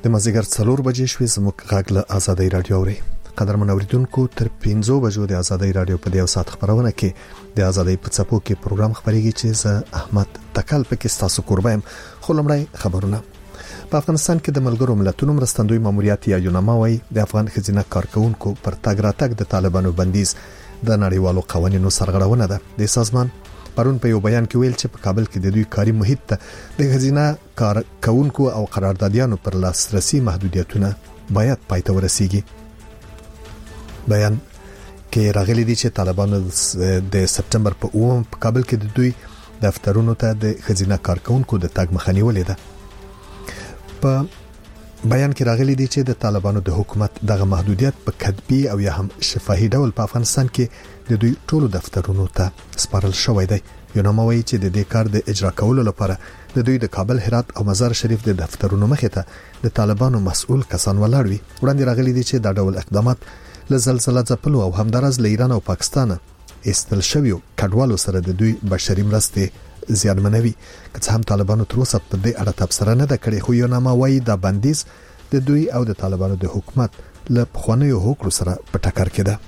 د مازیګر 4 بجې شوې زموږ غږ له آزادۍ رادیو اوري. قدرمن اوریدونکو تر 5 بجو د آزادۍ رادیو په دیو سات خبرونه کې د آزادۍ په څپو کې پروګرام خبريږي چې زه احمد تکل پکې تاسو قربایم. خو لمړی خبرونه. په افغانستان کې د ملګرو ملتونو مرستندوی ماموریت یا یوناما وايي د افغان خزینه کارکونکو پر تګ راتګ د طالبانو بندیز د نړیوالو قوانینو سرغړونه ده. د سازمان پرون په یو بیان کې ویل چې په کابل کې د دوی کاري محیط ته د خزینه کارکونکو او قراردادیانو پر لاسرسي محدودیتونه باید پای ته ورسیږي. بیان کې راغلي دي چې طالبانو د سپټمبر په 9 په کابل کې د دوی دفترونو ته د خزینه کارکونکو د تګ مخه نیولې ده. په بیان کې راغلي دي چې د طالبانو د حکومت دغه محدودیت په کتبي او یا هم شفاهي ډول په افغانستان کې د دوی ټولو دفترونو ته سپارل شوی دی. یوناما وايي چې د دې کار د اجرا کولو لپاره د دوی د کابل، هرات او مزار شریف د دفترونو مخې ته د طالبانو مسؤل کسان ولاړ وي. وړاندې راغلي دي چې دا ډول اقدامات له زلزلې ځپلو او همدارز له ایران او پاکستان استل شویو کډوالو سره د دوی بشري مرستې زیانمنوي. که هم طالبانو تر اوسه په دې اړه تبصره نه ده کړې، خو یوناما وايي دا بندیز د دوی او د طالبانو د حکومت له پخوانیو هوکړو سره په ټکر کې ده.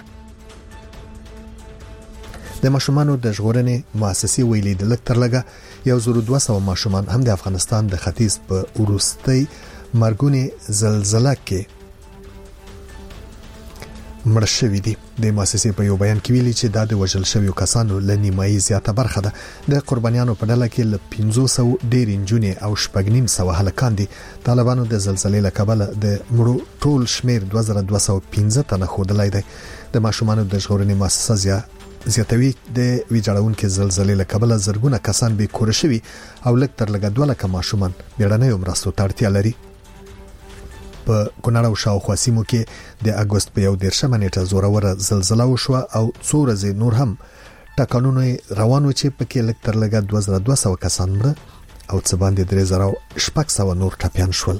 د ماشومانو د ژغورنې مؤسسې ویلي د لکتر لګه 1200 ماشومان هم د افغانستان د ختیځ په وروستي مرګونی زلزلہ کې مړ شوي دي. د مؤسسې په یو بیان کې ویلي چې دا د وژل شویو کسانو له نیمایي زیاته برخه ده. د قربانیانو په ډله کې له 500 ډېر انجونې او 9.5 هلکان دي. طالبانو د زلزلې له کبله د مړو ټول شمیر 2215 تنه ښودلی دی. د ماشومانو د ژغورنې مؤسسه زیاتوي د ویجاړونکو زلزلې له کبله زرګونه کسان به کور شوي او لکتر لګ 200 ماشومان بیړنۍ مرستو ته اړتیا لري. په کونړ او شاوخوا سیمو کې د اگست په 11 نیټه زوروره زلزلہ وشوه او څو ورځې نور هم ټاکنونه روانو چې پکې لکتر لګ 2200 کسان مړه او څه باندې 3600 نور ټپيان شول.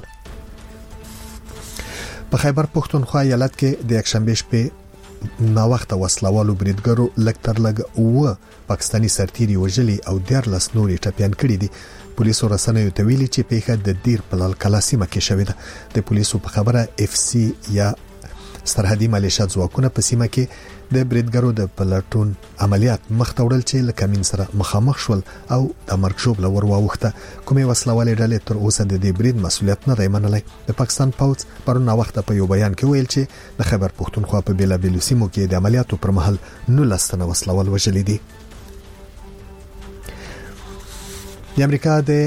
په خیبر پښتونخوا ایالت کې د یکشنبه شپې نا وخت وسلوالو بریدګرو لکتر لګ او پاکستانی سرتیري وجلي او 14 نوري ټپيان کړي دي. پولیسو رسنیو ته ویلي چې پیښه د دیر په لال کلاسیمه کې شوې ده. د پولیسو په خبره اف سی یا سرحدي مالیشیا ځواکونه په سیمه کې د بریدګرو د پلټون عملیات مخته وړل چې لکمین سره مخامخ شول او د مرګ ژوبله ورواوخته. کومې وسلوالې ډلې تر اوسه د دې برید مسولیت نه دی منلی. د پاکستان پوځ پرون وخت په یو بیان کې ویل چې د خیبر پښتونخوا په بیلابیلو سیمو کې د عملیاتو پر مهال 19 تنه وسلوال وژل دي. د امریکا د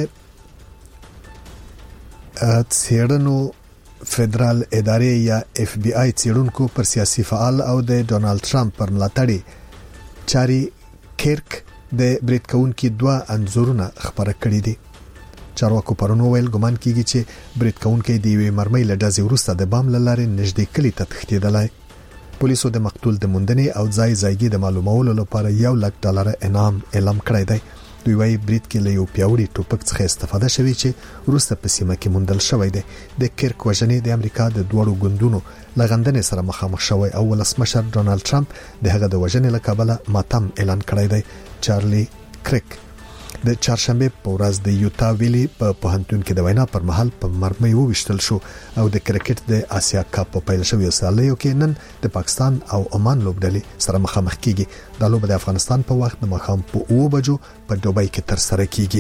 څېړنو فدرال ادارې یا اف بی آی څېړونکو پر سیاسي فعال او د ډونالد ټرمپ پر ملاتړي چاري کیرک د برید کوونکو 2 انځورونه خبره کړې دي. چارواکو پرونو ویل ګمان کیږي چې برید کوونکو د یوې مرمۍ له ډزې وروسته د بام لارې نږدې کلی ته تښتېدلی. پولیسو د مقتول د موندنې او ځای د معلومولو لپاره $1,00,000 انعام اعلان کړی دی. دوی وايي برید کې له یو پیاوړي ټوپک څخه استفاده شوی چې وروسته په سیمه کې موندل شوی دی. د کیرک وژنې د امریکا د دوړو ګوندونو لغندنې سره مخامخ شوی او ولسمشر ډونالد ټرمپ د هغه د وژنې له کبله ماتم اعلان کړی دی. چارلی کریک د چهارشنبه په ورځ د یوتا ویلي په پوهنتون کې د وینا پر مهال په مرمۍ وویشتل شو او د کرکټ د آسیا کپ په پیل شوی سالیو کې نن د پاکستان او عمان لوبډلې سره مخامخ کیږي. د لوب د افغانستان په وخت د مخام په 9 بجو په دوبۍ کې تر سره کیږي.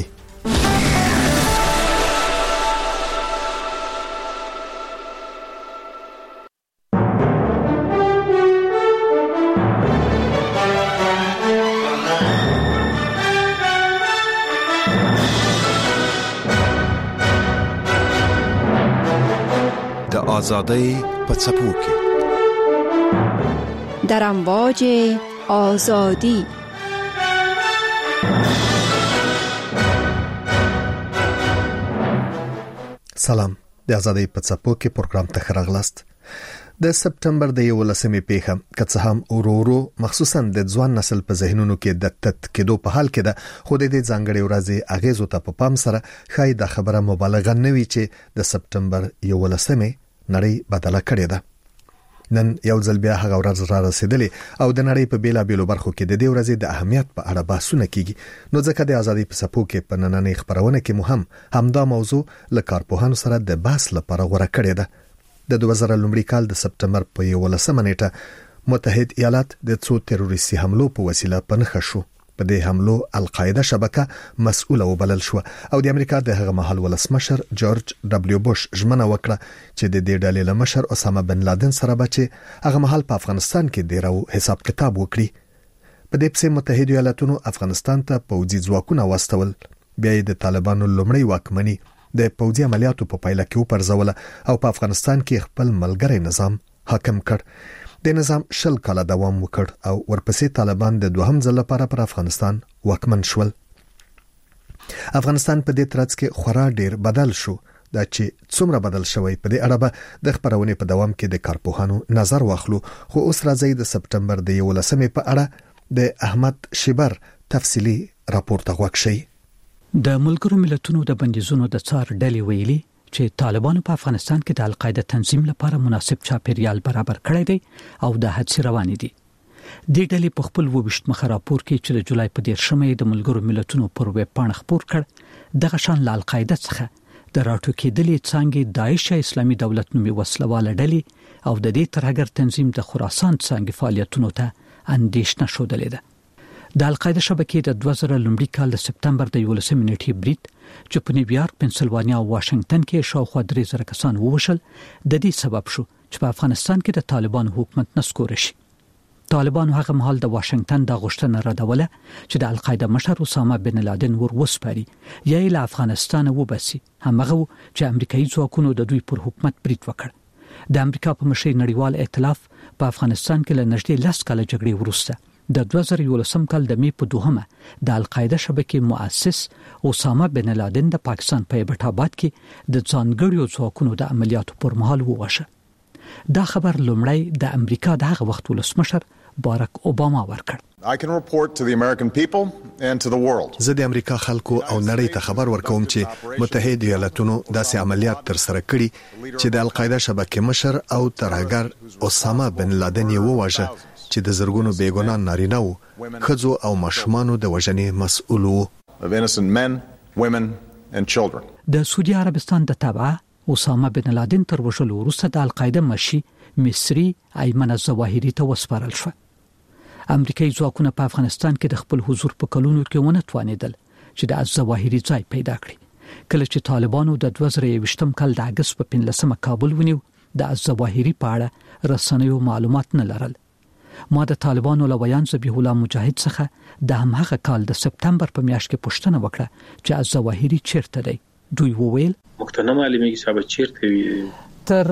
آزادۍ په څپو کې در امواج آزادی. سلام، د آزادۍ په څپو کې پروګرام ته راغلاست. د سپټمبر د 11مې پیښه که څه هم ورو مخصوصا د ځوان نسل په ذهنونو کې د تت کېدو په حال کې ده، خو د دې ځانګړي ورځې اغیزو ته په پام سره خای د خبره مبالغه نه وي چې د سپټمبر 11مې نړۍ بدله کړې ده. نن یو ځل بیا هغه ورځ را رسیدلې او د نړۍ په بیلابېلو برخو کې د دې ورځې د اهمیت په اړه بحثونه کیږي. نو ځکه د ازادي په څپو کې په نننۍ خبرونه کې مهم همدا موضوع له کارپوهانو سره د بحث لپاره غوړه کړې ده. د 2000 کال د سپټمبر په 11 نیټه متحد ایالات د څو تروریستي حملو په وسیله پنځه شو. په دې حملو القاعده شبکه مسؤله وبلل شو او د امریکا د هغه مهال ولسمشر جورج دبليو بوش ژمنه وکړه چې د دې ډلې له مشر اسامه بن لادن سره بچي هغه مهال په افغانستان کې ډیرو حساب کتاب وکړي. په دې پسې متحد ایالاتونو افغانستان ته پوځي ځواکونه واستول. بیا د طالبانو لومړی واکمني د پوځي عملیاتو په پایله کې وپرځول او په افغانستان کې خپل ملګری نظام حاکم کړ. د نظام 10 کاله دوام وکړ او ورپسې طالبان د دوهم ځل لپاره پر افغانستان واکمن شول. افغانستان په دې ترڅ کې خورا ډیر بدل شو. دا چې څومره بدل شوی په دې اړه به د خبرونې په دوام کې د کارپوهانو نظر واخلو. خو اوس راځي د سپټمبر د 11 په اړه د احمد شیبر تفصیلی راپور ته غوښ شي. د ملګرو ملتونو د بندیزونو د څار ډلې ویلي چې طالبانو په افغانستان کې د القاعده تنظیم لپاره مناسب چاپیریال برابر کړی دی او د هڅې روانې دي. د ډلې په خپل 28 مخه راپور کې چې د جولای په 13 د ملګرو ملتونو پر ویب پاڼه خبر کړ د غشان ل القاعده څخه د راټوکېدلې څنګه داعش اسلامي دولت نومي وسلواله ډلې او د دې ترهګر تنظیم د خراسان څنګه فعالیتونو ته اندېښنه شودلې ده. د القاعده شبکې د 2000 کال د سپټمبر د 11 نیټې برید چې په نیویارک، پنسلوانیا او واشنگټن کې شاوخوا 3000 کسان ووشل د دې سبب شو چې په افغانستان کې د طالبانو حکومت نسکور شي. طالبانو هغه مهال د واشنگټن د غوښتنه ردوله چې د القاعده مشر اسامه بن لادن ور وسپاري یا له افغانستان وباسي. همغه چې امریکایي ځواکونو د دوی پر حکومت برید وکړ. د امریکا په مشرۍ نړیوال ائتلاف په افغانستان کې له نږدې 10 کال جګړې وروسته د 2011 کال د می په 2 د القاعده شبکې مؤسس اسامه بن لادن د پاکستان په ایبټ آباد کې د ځانګړو ځواکونو د عملیاتو پر مهال ووشه. دا خبر لومړی د امریکا دغه وخت ولسمشر باراک اوباما ورکړ. I can report to the American people and to the world. زه د امریکا خلکو او نړۍ ته خبر ورکوم چې متحد ایالاتونو داسې عملیات تر سره کړي چې د القاعده شبکې مشر او ترهګر اسامه بن لادن یې وواژه چې د زرګونو بیګناه نارینه وو، ښځو او ماشومانو د وژنې مسؤل وو. Of innocent men, women and children. د سعودي عربستان د تابعه اسامه بن لادن تر وژلو وروسته د القاعده مشي مصری ایمن الظواهری ته وسپارل شو. امریکایي ځواکونه په افغانستان کې د خپل حضور په کلونو کې ونه توانیدل چې د الظواهری ځای پیدا کړي. کله چې طالبانو د 2020 کال د اگست په 15 کابل ونیو د الظواهری په اړه رسنیو معلومات نه لرل. ما د طالبانو له بیان ذبیح الله مجاهد څخه د همغه کال د سپټمبر په میاشت کې پوښتنه وکړه چې الظواهری چیرته دی. دوی وویل مقتنع معلومه حساب چیرته وي. تر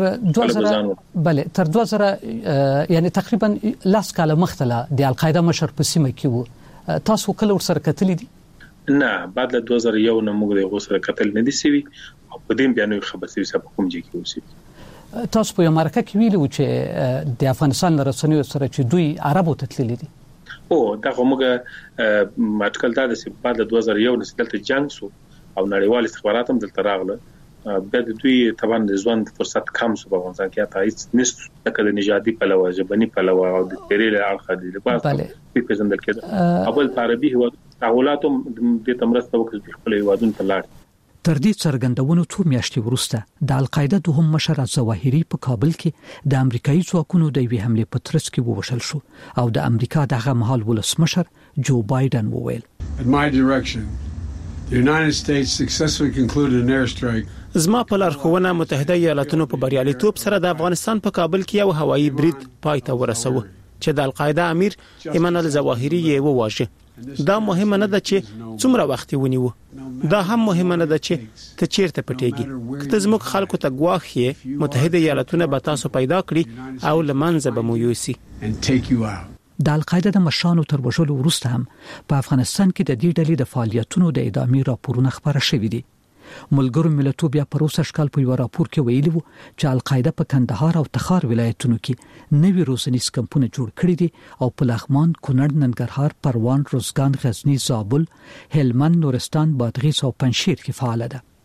2000 یعنی تقریبا لاس کاله مختله د القاعده مشر په سیمه کې وو. تاسو کله ورسره کتلې دي؟ نه، بعد له 2001 نه موږ د غوسره کتل نه دي سوي او په دې بیانوي خبر سوي چې په کوم ځای کې اوسي. تاسو په امریکا کې ویلو چې د افغانستان رسنیو سره چې دوی عربو ته تللي دي. دا موږ اټکل دا چې بعد له 2001 نه دلته جنگ سو او نړیوال استخبارات هم دلته راغله. د دوی طبعا د ژوند فرصت کم سو په افغانستان کې ته هیڅ نست تک د نژادي پلوه ژبني پلوه او د تیرې اړخ دي لپاره په پیژندل کېده. اول عربي هیواد تحولاتو د تمرسته وکړي خپل هیوادونو ته لاړ. تر دې څرګندونو څو میاشتې وروسته د القاعده دوهم مشر الظواهری په کابل کې د امریکایي ځواکونو د وی حمله په ترڅ کې ووشل شو او د امریکا دغه مهال ولسمشر جو بایدن وویل In my direction, the United States successfully concluded an airstrike. زما په لارښوونه متحده ایالاتونو په بریالیتوب سره د افغانستان په کابل کې یو هوایي برید پای ته ورسوه چې د القاعده امیر ایمن الظواهری یې وواژه. دا مهمه نه ده چې څومره وخت ونیو، دا هم مهمه نه ده چې ته چیرته پټېږي. که ته زموږ خلکو ته ګواښ یې متحده ایالاتونه به تاسو پیدا کړي او لمنځه به مو یوسي. د القاعده د مشرانو تر وژلو وروسته هم په افغانستان کې د دې ډلې د فعالیتونو د ادامې راپورونه خبره شوي دي. ملګرو ملتونو بیا په روسي شکل په یو راپور کې ویلي وو چې القاعده په کندهار او تخار ولایتونو کې نوي روزنیز کمپونه جوړ کړي دي او په لغمان، کونړ، ننګرهار، پروان، روزګان، غزنی، زابل، هلمند، نورستان، بادغیس او پنجشیر کې فعال ده.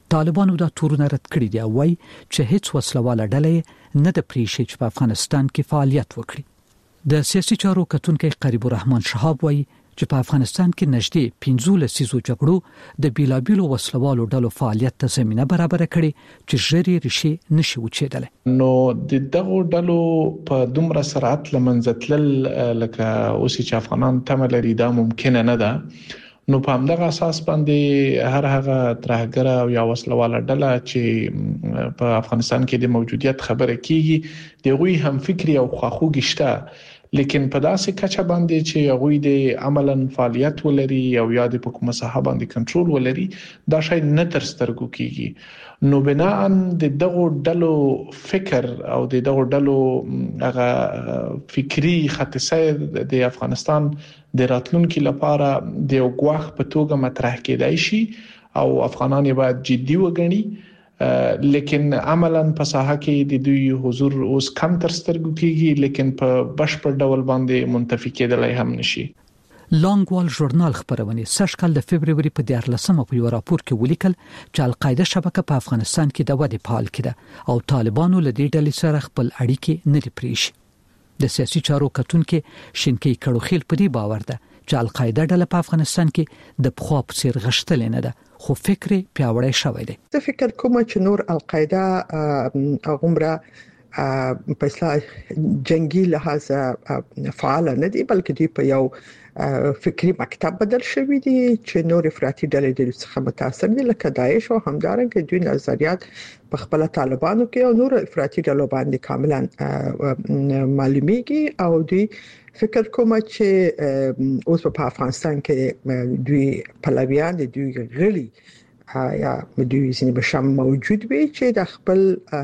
طالبانو دا تورونه رد کړی دی، وایي چې هیڅ وسلواله ډله نه د پریشي چې په افغانستان کې فعالیت وکړي. د سیاسي چارو کتونکي قریب الرحمن شهاب وایي چې په افغانستان کې نږدې 15 لسیزو جګړو د بیلابیلو وسلوالو ډلو فعالیت ته زمينه برابر کړي چې ژری ریشي نشي وچېدل. نو د دغه ډلو په دومره سرعت لمنځتل لکه اوس چې افغانان تمه لري دا ممکن نه ده. نو په همدغه اساس باندې هر هغه ترهګر او یا وسلواله ډله چې په افغانستان کې د موجودیت خبره کیږي دغه هم فکری او خواخوږي شته، لیکن په داسې کچه باندې چې هغه د عملاً فعالیت ولري او یا د حکومت صاحب باندې کنټرول ولري دا شای نه تر سترګو کیږي. نو بناء د دغه ډلو فکر او د دغه ډلو هغه فکری خط سیر د افغانستان د راتلونکو لپاره د وګواخ په توګه مطرح کېدای شي او افغانان باید جدي وګڼي، لیکن عملاً په ساحه کې د دوی حضور اوس کم تر سترګو کېږي، لیکن په بشپړ ډول باندې منتفي کېدلای هم نشي. لانګ وال ژورنال خبرونه سږکال د فبرवरी په 14 په یو راپور کې ولیکل چې القاعده شبکه په افغانستان کې د ودې په حال کې ده او طالبانو له دې ډلې سره خپل اړیکې نه لري. د سیاسي چارو کتونکي شینکی کړوخیل په دې باور ده چې القاعده ډله په افغانستان کې د پخوا په څیر غشتل نه ده، خو فکر پیاوړی شوی دی. زه فکر کوم چې نور القاعده عمره په اصطلاح جنگي لحاظ فعال نه دي، بلکې دوی په یو فکری مکتب بدل شوی دي چې نور افراطي ډلې د څخه متاثر دي لکه داعش او همدارنګه دوی نظریات په خپل طالبانو کې او نور افراطي ډلو باندې کاملا معلومیږي او دوی فکر کوم چې اوس په افغانستان کې دوی پلویان دي، دوی غړي یا دوی سینې بشم موجود وي چې د خپل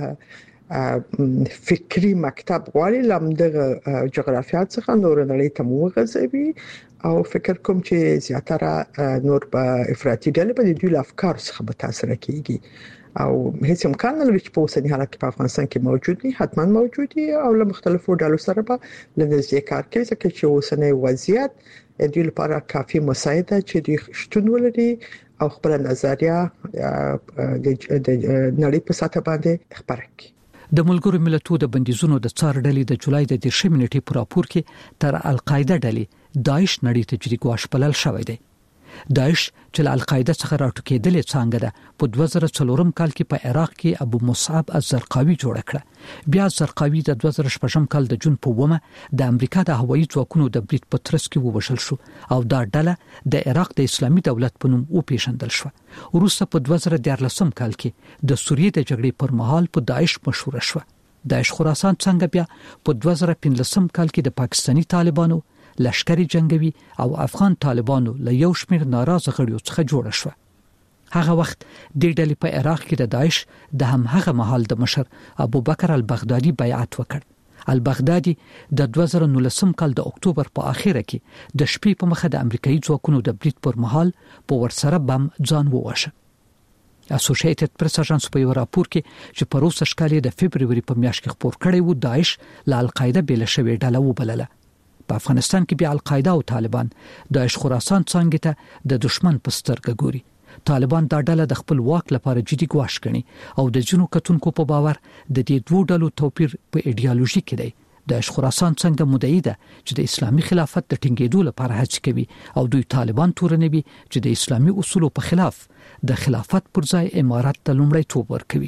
فکری مکتب غواړي لمدغه جغرافیات څخه نور نړۍ ته موغځوي او فکر کوم چې زیاتره نور په افراطي ډلې په دوی افکار څخه متاثر کیږي او هیڅ امکان نه لري چې په اوسني حالت کې په افغانستان کې موجود دي، حتما موجود دي او له مختلفو ډلو سره به لنځه کار کوي ځکه چې اوسنی وضعیت دوی لپاره کافي مساعده چې دوی شتون ولري او خپل نظریه د نړۍ په سطح باندې خبره کوي. د ملګرو ملتونو د بندیزونو د څار ډلې د جولای د 10 نیټې پر راپور کې تر القاعده ډلې داعش نړۍ ته جدي ګواښ بلل شوی دی. داعش چې القاعده څخه راټوکېدلې څنګه ده په 2004 کال کې په عراق کې ابو مصعب الزرقاوي جوړ کړ. بیا الزرقاوي د 2014 کال د جون په 1 د امریکا د هوایي ځواکونو د برید په ترڅ کې ووژل شو او دا ډله د عراق د اسلامي دولت په نوم وپیژندل شو. وروسته په 2014 کال کې د سوریې د جګړې پر مهال په داعش مشهور شو. داعش خراسان څنګه بیا په 2015 کال کې د پاکستانی طالبانو لشکري جنگوي او افغان طالبانو له یو شمېر ناراضه غړیو څخه جوړ شو. هغه وخت د ډلې په عراق کې د داعش د هم هغه محل د مشر ابو بکر البغدادي بیعت وکړ. البغدادي د 2019 کال د اکتوبر په اخیره کې د شپې په مخه د امریکایي ځواکونو د برید پر مهال په ورسره بم ځان وواشه. اسوسییټډ پریس اژانس په یو راپور کې چې په روسي ښکالي د فبرवरी په میاشت کې خبر کړی و داعش له القاعده بیل شوی ډله وبلله. په افغانستان کې بیا القاعده او طالبان داعش خراسان څنګه ته د دشمن په سترګه ګوري. طالبان دا ډله د خپل واک لپاره جدي ګواښ کوي او د جنو کتونکو په باور د دې دوه ډلو توپیر په ایډیالوژي کې دی. داعش خراسان څنګه مدعي ده چې د اسلامي خلافت د ټینګېدو لپاره هڅه کوي او دوی طالبان تورنوي چې د اسلامي اصولو په خلاف د خلافت پر ځای امارات ته لومړیتوب ورکوي.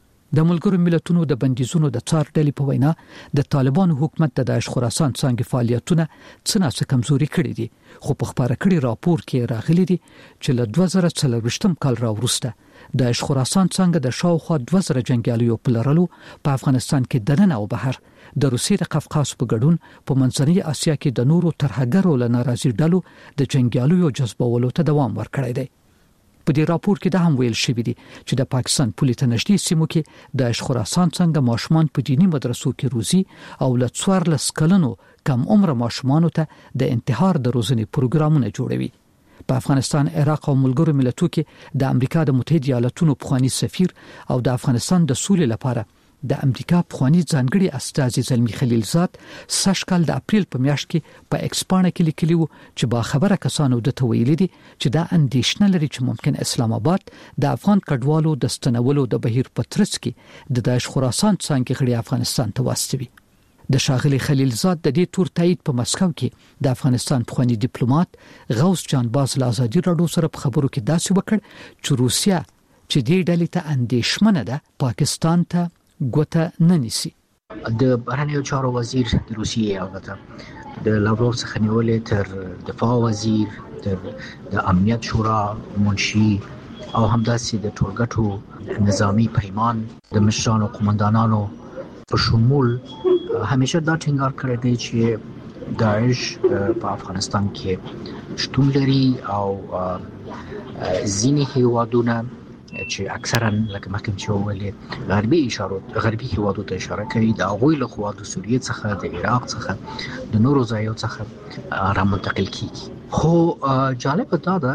د ملګرو ملتونو د بندیزونو د څار ډلې په وینا د طالبانو حکومت د داعش خراسان څنګه فعالیتونه څنګه کمزوري کړي دي، خو په خبره کړي راپور کې راغلي دي چې له 2024 کال راوروسته داعش خراسان څنګه د شاوخوا 2000 جنگیالیو په لرلو په افغانستان کې دننه او بهر د روسیې د قفقاز په ګډون په منځنۍ اسیا کې د نورو ترهګرو له ناراضي ډلو د جنگیالیو جذبولو ته دوام ورکړی دی. په دې راپور کې دا هم ویل شوی دی چې د پاکستان پولیس نږدې سیمو کې د خراسان څنګه ماشومان په دینی مدرسو کې روزي او له 14 کلونو کم عمر ماشومانو ته د انتحار د روزنې پروګرامونه جوړوي. په افغانستان، عراق او ملګرو ملتونو کې د امریکا د متحده ایالاتونو پخوانی سفیر او د افغانستان د سولې لپاره د امریکا پخوانی ځانګړي استازي زلمی خلیلزاد سشکل د اپریل په میاشت کې په ایکسپانه کې لیکلی و چې با خبره کسانو د تویل دي چې دا اندیشنه لري چې ممکن اسلام آباد د افغان کډوالو د ستنولو د بهیر په ترڅ کې د داعش خراسان څنګه غړي افغانستان ته واستوي. د شاغلي خلیلزاد د دې تور تایید په مسکو کې د افغانستان پخوانی ډیپلوماټ غوث جان باز له ازادي راډیو سره په خبرو کې داسې وکړ چې روسیا چې دې ډلې ته اندیشمنه ده پاکستان ته ګوته نه نیسي. د بهرنیو چارو وزیر د روسیې هغه د لاوروف څخه نیولې تر دفاع وزیر تر د امنیت شورا منشي او همداسې د ټولګټو نظامی پیمان د مشرانو قومندانانو په شمول همیشه دا ټینګار کړی دی چې داعش په افغانستان کې شتون لري او ځینې هیوادونه چې اکثرا لکه مخکې چې ویل غربي هیوادو ته اشاره کوي د هغوی له خوا د سوریې څخه د عراق څخه د نورو ځایو څخه را منتقل کیږي. خو جالب دا ده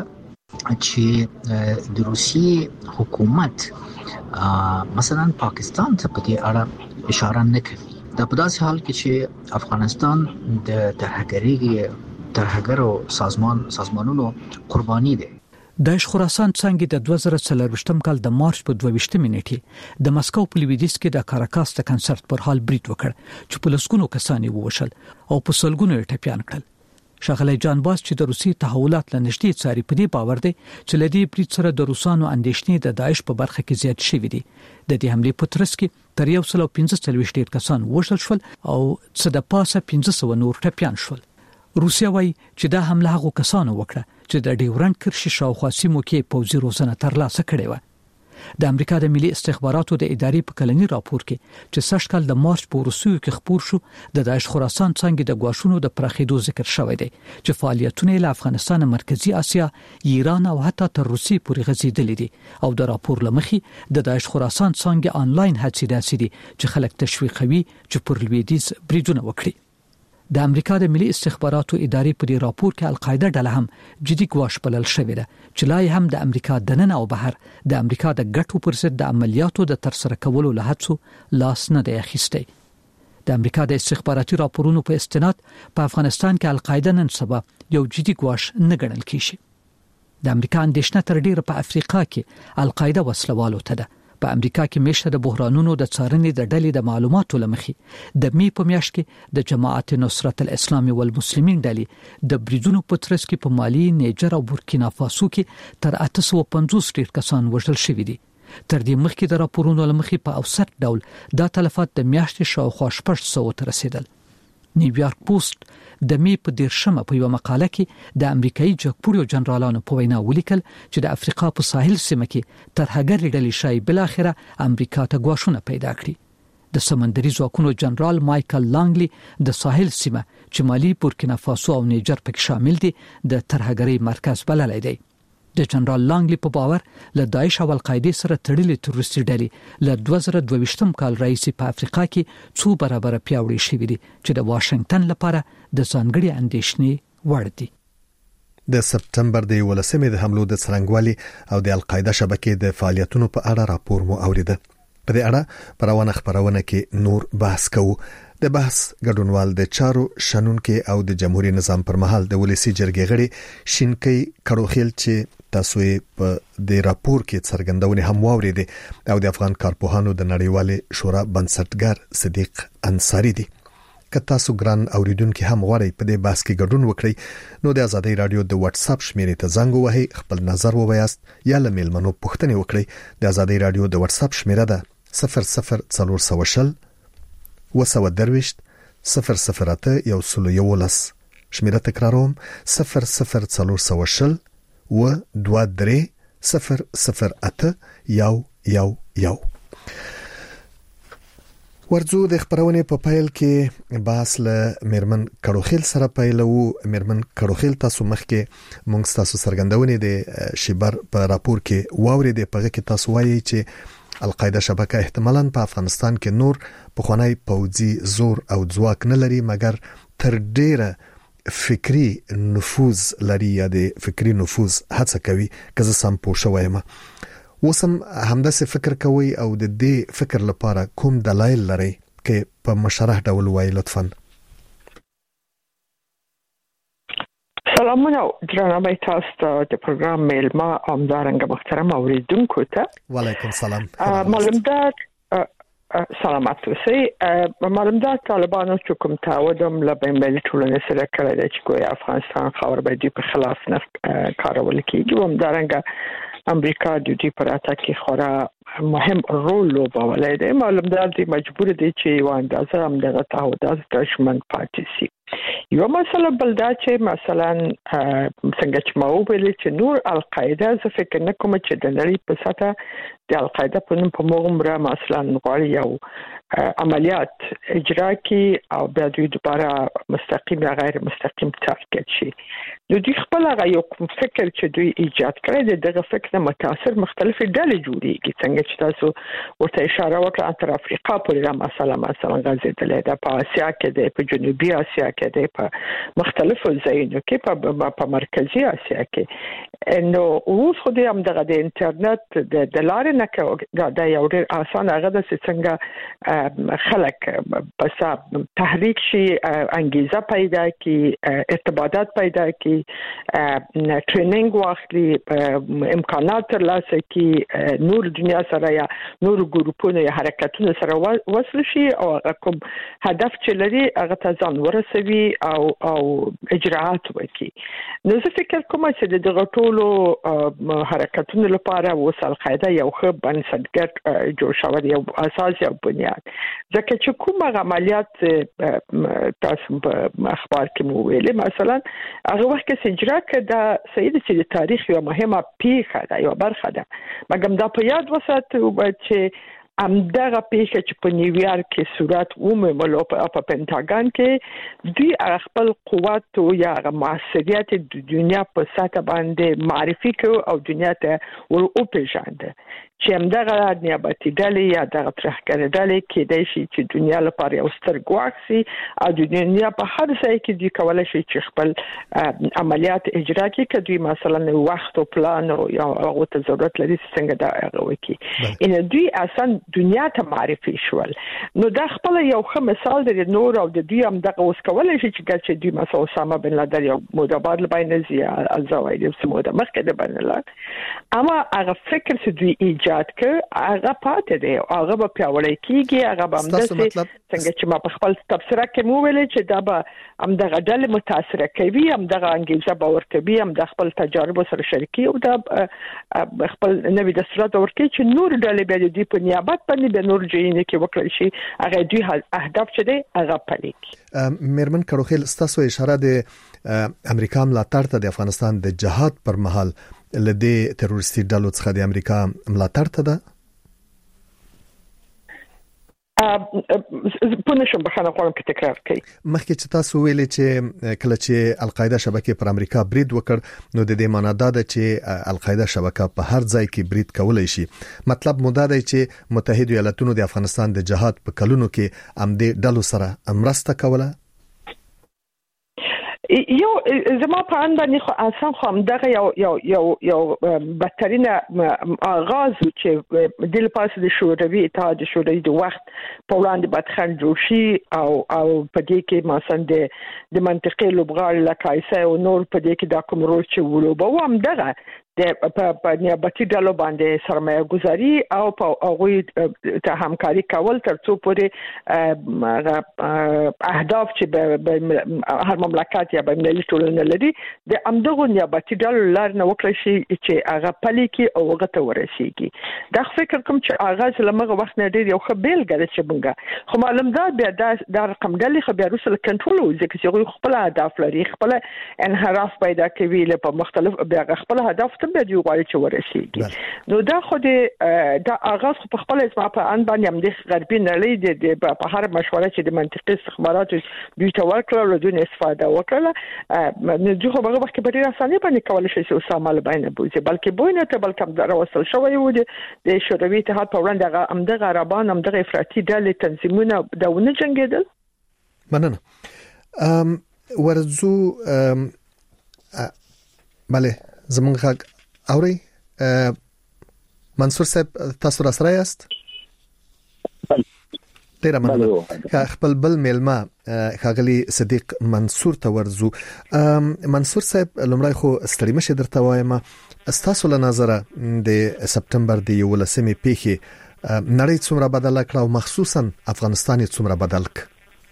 چې د روسیې حکومت مثلا پاکستان ته په دې اړه اشاره نه کوي. دا په داسې حال کې چې افغانستان د ترهګرو سازمانونو قرباني دی. داعش خراسان څنګه د 2024 کال د مارچ په 22 نیټه د مسکو په لویدیځ کې د کاراکاس د کنسرت پر حال برید وکړ چې په لسګونو کسان ووشل او په سلګونو یې ټپيان کړل. شاغلی جان باز چې د روسي تحولات لنشتي څاري په دې باور دی چې لدی برید سره د روسانو اندیشنې د داعش په برخه کې زیات شوې دي. د دې حمله په ترڅ کې تر 115 کسان وشل شول او څه د پاسه 1500 نور ټپيان شول. روسیا وايي چې دا حمله هغه کسانو وکړه چې د ډیورنډ کرښې شاوخوا سیمو کې پوځي روزنه ترلاسه کړې و. د امریکا د ملي استخباراتو د ادارې په کلنی راپور کې چې سږ کال د مارچ په وروستیو کې خبر شو د داعش خراسان څنګه د غواښونو د پراخېدو ذکر شوی دی چې فعالیتونه له افغانستان، مرکزی اسیا، ایران او حتی تر روسیې پورې غځېدلې دي او د راپور لمخې د داعش خراسان څنګه آنلاین هڅې داسې دي چې خلک تشویقوي چې پر لویدیځ بریدونه وکړي. د امریکا د ملي استخباراتو ادارې په دې راپور کې القاعده ډله هم جدي ګواښ بلل شوې ده چې لا هم د امریکا دننه او بهر د امریکا د ګټو پر ضد د عملیاتو د ترسره کولو له هڅو لاس نه دی اخیستی. د امریکا د استخباراتي راپورونو په استناد په افغانستان کې القاعده نن سبا یو جدي ګواښ نه ګڼل کیږي. د امریکا اندیشنه تر ډیره په افریقا کې القاعده وسلوالو ته ده. په امریکا کې میشته د بحرانونو د څارنې د ډلې د معلوماتو لمخې د می په میاشت کې د جماعت نصرت الاسلام والمسلمین ډلې د بریدونو په ترڅ کې په مالی، نیجر او بورکینا فاسو کې تر 850 کسان وژل شوي دي. تر دې مخکې د راپورونو لمخې په اوسط ډول دا تلفات د میاشتې شاوخوا 600 ته رسیدل. نیویارک پوسټ د می په 10 په یو مقاله کې د امریکایي جګپوړو جنرالانو په وینا ولیکل چې د افریقا په ساحل سیمه کې ترهګر ډلې شای بل اخره امریکا ته غواښونه پیدا کړي. د سمندري ځواکونو جنرال مایکل لانګلی د ساحل سیمه چې مالی، بورکینا فاسو او نیجر پکې شامل دي د ترهګرۍ مرکز بللی دی. د جنرال لانګلی په باور له داعش او القاعده سره تړلې تروریستي ډلې له 2022 کال راهیسې په افریقا کې څو برابر پیاوړې شوې دي چې د واشنگټن لپاره د ځانګړي اندیشنې وړ دي. د سپتمبر د 11 د حملو د څرنګوالي او د القاعده شبکې د فعالیتونو په اړه راپور مو اوریده. په دې اړه په روانه خبرونه کې نور بحث کوو. د بحث ګډونوال د چارو شنونکو او د جمهوریت نظام پر مهال د ولسی جرګې غړي شینکی کړوخیل چې تاسو په د راپور کې څرګندونه هم واوریده او د افغان کارپوهانو د نړیوال شورا بنسټګر صدیق انصاری دي. که تاسو ګران اوریدونکو هم غواړئ په دې بحث کې ګډون وکړئ نو د آزادۍ رادیو د واتس اپ شمیرې ته زنګ ووهئ، خپل نظر ووایاست یا له میلمنو پوښتنه وکړئ. د آزادۍ رادیو د واتس اپ شمیره ده 00420 وسودرويشت 008 111. شمیره تکراروم 00420 و 23 008 111. ورځو د خبرونه په پایل کې باس له میرمن کړوخیل سره پایلو. میرمن کړوخیل تاسو مخکې مونږ تاسو څرګندونه د شبر په راپور کې واوري د پغه کې تاسو وایي چې القاعده شبکه احتمالاً په افغانستان کې نور پخوانی پوځي زور او ځواک نه لري مګر تر ډیره فکری نفوذ لري یا د فکری نفوذ هڅه کوي که زه سم پوه شوم. وسم همداسې فکر کوي او د دې فکر لپاره کوم دلایل لري چې په مشرح ډول وایي لطفاً. سلامونه درنه تاسو ته د پروګرام میلما همدارنګه محترم اوریدونکو ته. وعلیکم سلام. معلومات سلامات اوسئ. معلومات طالبانو چې کوم تعهد له بین‌المللي ټولنې سره کړی دی چې کوی افغانستان خاور به د خلاف نه کارول کیږي. همدارنګه امریکا د دې پر اتاکي خورا مهم رول لوبولای دی. معلومات دي مجبور دي چې واندازه هم دغه تعهدات دشمن پاتې شي. یو مسله بل دا چې مثلا څنګه چې ما ویل چې نور القاعده ز فکر نه کوم چې د نړۍ په سطح د القاعده په نوم په موږ مثلا غواړي یو عملیات اجرا کی او بیا دوی دوباره مستقیم یا غیر مستقیم تارګت شي. نو دوی خپل هغه یو فکر چې دوی ایجاد کړی دی دغه فکر نه متاثر مختلفې ډلې جوړیږي. څنګه چې تاسو ورته اشاره وکړه تر افریقا پورې مثلا غځېدلې ده، په اسیا کې ده، په جنوبي اسیا کې ده، په مختلفو ځایونو کې، په مرکزی اسیا کې. نو اوس خو دې هم دغه د انټرنیټ د لارې نه دا یو ډېر اسانه هغه د څنګه خلک پس تحریک شي، انګیزه پیدا کی، ارتباطات پیدا کی، ټریننګ واخلي، امکانات ترلاسه کی، نور دنیا سره یا نور ګروپونو یا حرکتونو سره وصل شي او کوم هدف چې لري هغه ته ځان ورسوي او اجراءات وکړي. نو زه فکر کوم چې دغه ټولو حرکتونو لپاره وصل قاعده یو ښه بنسټګر جوړ شوی، یو اساس یا بنیاد. ځکه چې کوم عملیات تاسو په اخبار کې مو ویلې مثلا هغه وخت کې اجرا کړه سید چې تاریخ یو مهمه پیښه ده، یو برخه ده. مګم دا په یاد وساتو چې همدغه پیښه چې په نیویارک کې صورت ومومل په پنټاګان کې دوی خپل قوت او یا موثریت د دنیا په سطح باندې معرفي کړ او دنیا ته ور وپیژاند چې همدغه نیابتي ډلې یا دغه ترهګر ډلې کې د شي چې دنیا لپاره یو ستر ګواښ سي او د دنیا په هر ځای کې دوی کولای شي چې خپل عملیات اجرا کړي کدوې مثلا وخت او پلان او یا هغه ته ضرورت لري څنګه دا هغه وکړي. ان دوی اسان دنیا ته معرفي شول. نو دا خپل یو ښه مثال دی نور او د دوی هم دغه اوس کولای شي چې دوی مثلا اسامه بن لادن یو مدبر لبینزي الزوایل سموده مخکې د بن لادن اما هغه فکر چې دوی ایجاد هغه پاتې دی او هغه به پیاوړی کیږي. هغه به همداسې څنګه چې ما په خپل تفسیر کې مو ویل چې دا به همدغه ډلې متاثر کوي، همدغه انګیزه به ورکوي، همدغه خپل تجارب سره شریکي او دا خپل نوې دستورات ورکوي چې نور ډلې به د دې په نیابت باندې د نور ځایونو کې وکړي شي هغه دوی اهداف چې دی هغه پلي کړي. میرمن کړوخیل ستاسو اشاره د امریکا ملاتړ ته د افغانستان د جهاد پر مهال لدی تروریستي ډلو څخه د امریکا ملاتړ ته ده؟ پونه شم بخانه غواړم په تکرار کوي. مخکې چې تاسو ویلي چې کله چې القاعده شبکه پر امریکا برید وکړ نو د دې معنی دا ده چې القاعده شبکه په هر ځای کې برید کولای شي. مطلب مو دا دی چې متحده ایالاتونو د افغانستان د جهاد په کلونو کې امدې ډلو سره مرسته کوله. یو زما په اند باندې خو اسان خو دغه یو بدترینه آغاز چې د لپاره د شوروي اتحاد شوروي د وخت په وړاندې بدخند جوړ شي او په دې کې مثلا د منطقې لوبغاړي لکه ایسا او نور په دې کې دا کوم رول چې ولوبو هم دغه په نیابتي ډلو باندې سرمایه گذاري او په هغه ته همکاري کول ترڅو پورې اهداف چې هر مملکت یا بین‌المللي ټولنه لري د امدغه نیابتي ډلو لار نه وکړي شي چې هغه پلي کې او هغه ته ورسیږي. دا فکر کوم چې اغاز لمغه وخت نه ډیر یو خبل غره چې بنګه خو معلوم دا بیا دا رقم ډلې خو بیا رسل کنټرول وځي چې خپل اهداف لري، خپل انحراف پیدا کوي له مختلف بیا خپل هدف ته دی غواړي چې ورسیږي. نو دا خو د آغاز خو په خپل اسما په ان باندې هم د غربي نړۍ د په هر مشوره چې د منطقي استخبارات دوی ته ورکړل او دوی استفاده وکړه نو دوی خو هغه وخت په ډیر اسانه باندې کولای شي چې اسامه لبینه بوزي بلکې بوینه ته بلکې دروسل شوی و د شوروي اتحاد په وړاندې همدغه عربان همدغه افراطي ډلې تنظیمونه دونه جنگیدل. مننه. ورزو بله زمونږ اوري منصور صاحب تاسو را سره یاست؟ ډیر مننه. خپل بل میلمه خاغلی صدیق منصور ته ورزو. منصور صاحب لمړی خو ستړي مشه درته وایم، تاسو له نظره د سپتمبر د 11مې پیښې نړۍ څومره بدل کړه او مخصوصا افغانستان څومره بدل ک؟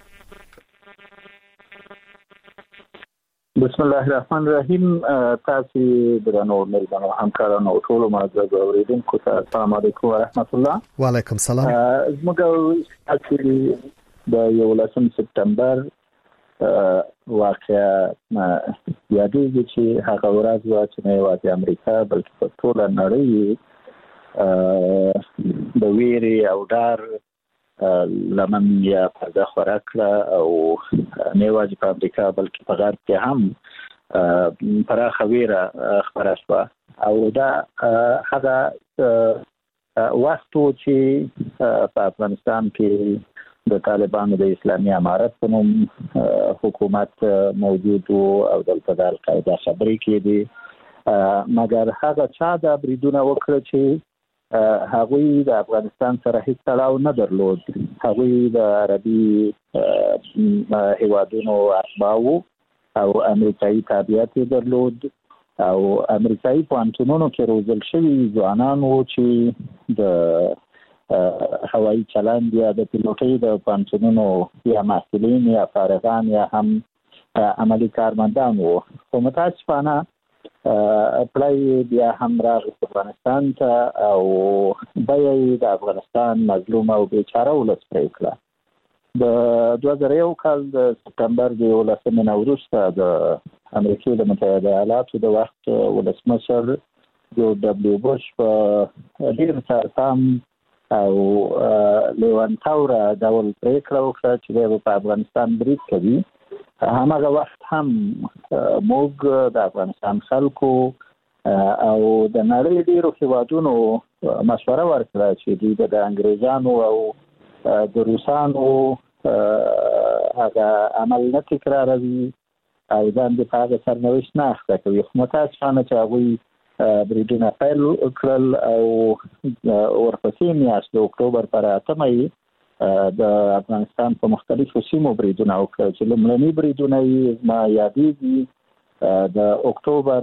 بسم الله الرحمن الرحیم. تاسو درنو ملګرو همکارانو ټول معزز اوریدونکو ته السلام علیکم ورحمت الله. وعلیکم السلام. زموږ تاسو د 11 سپتمبر واقعا یادېږي چې هغه ورځ و چې نه یوازې امریکا بلکې په ټوله نړۍ د ویرې او ډار لمن یا پرده خوره کړه او نه یوازې په امریکا بلکې په غرب کې هم پراخه ویره خپره شوه او دا هغه وخت و چې په افغانستان کې د طالبانو د اسلامي امارت په نوم حکومت موجود او دلته د القاعده خبرې کېدې، مګر هغه چا دا بریدونه وکړه چې هغوی د افغانستان سره هیڅ تړاو نه درلود. هغوی د عربي هیوادونو اتباع او امریکایي تابعیت درلود او امریکایي پوهنتونونو کې روزل شوي ځوانان وو چې د هوایي چلند یا د پیلوټۍ د پوهنتونونو یا محصلین یا فارغان یا هم عملي کارمندان وو. خو متاسفانه پلای بیا هم راغی افغانستان ته او بیا د افغانستان مظلوم او بیچاره ولس پرې کړه. د 2001 کال د سپتمبر د 11 نه وروسته د امریکا د متحده ایالاتو د وخت ولسمشر جورج دبلیو بوش په ډیر سرسام او لیوانتاوره ډول پریکړه وکړه چې په افغانستان برید کوي. هماغه وخت هم موږ د افغانستان خلکو او د نړۍ ډیرو هیوادونو مشوره ورکړه چې دوی د انګریزانو او د روسانو هغه عمل نه تکراروي او ځان د هغه سرنوشت نه اخته کوي. خو متاسفانه چې هغوی بریدونه پیل کړل او ورپسې میاشت د اکتوبر پر 8 د افغانستان په مختلفو سیمو بریدونه وکړل چې لومړني بریدونه یې ما یادېږي د اکتوبر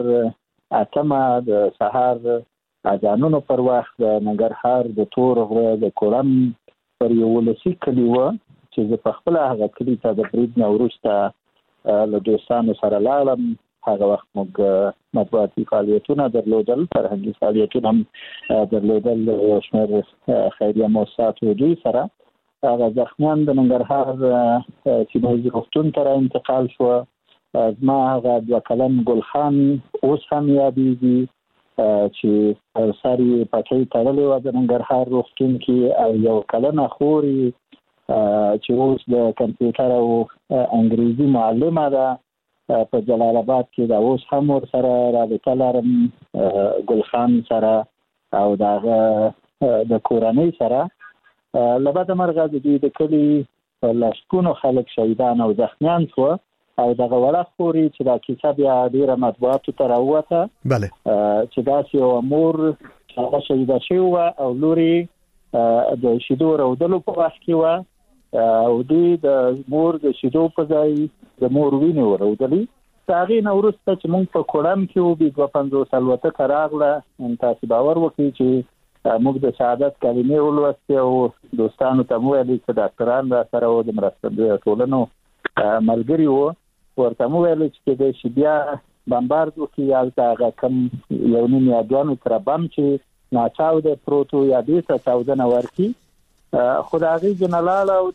8 د سهار اذانونو پر وخت د ننګرهار د تور غره د کورم پر یو ولسي کلي و چې زه په خپل هغه کلي ته د برید نه وروسته له دوستانو سره لاړم. هغه وخت موږ مطبوعاتي فعالیتونه درلودل، فرهنګي فعالیتونه هم درلودل، یو شمېر خیریه مؤسساتو دوی سره. هغه زخمیان د ننګرهار سیمه روغتون ته انتقال شو. زما هغه 2 کلن ګل خان اوس هم یادېږي چې ساري پټۍ تړلې وه د ننګرهار روغتون کې او 1 کلنه خوري چې اوس د کمپیوټر او انګریزي معلمه ده په جلال آباد کې دا اوس هم ورسره رابطه لرم ګل خان سره او دغه د کورنۍ سره. لبعد مرغه د دوی د کلي لاشکونو خلک شهیدان او زخمیان شو او دغه وړه خوري چې دا کیسه بیا ډیره مطبوعاتو ته راووته. بله چې داسې یو مور هغه شهیده شوې وه او لوري د شیدو راودلو په وخت کې وه او دوی د مور د شیدو په ځای د مور وینې ورودلې. د هغې نه وروسته چې موږ په کوړم کې وو 250 الوتکه راغله. تاسې باور وکړئ چې موږ د شهادت کلمې ولوستې او دوستانو ته مو ویلې چې ډاکټران را سره وو، د مرستندویه ټولنو ملګري وو، ورته مو ویلې چې کېدای شي بیا بمبارد وکړي هلته هغه کم 1.5 یا 2 متره بم چې ناچاوده پروت و یا دې ته چاودنه ورکړي. خو د هغې جنرال او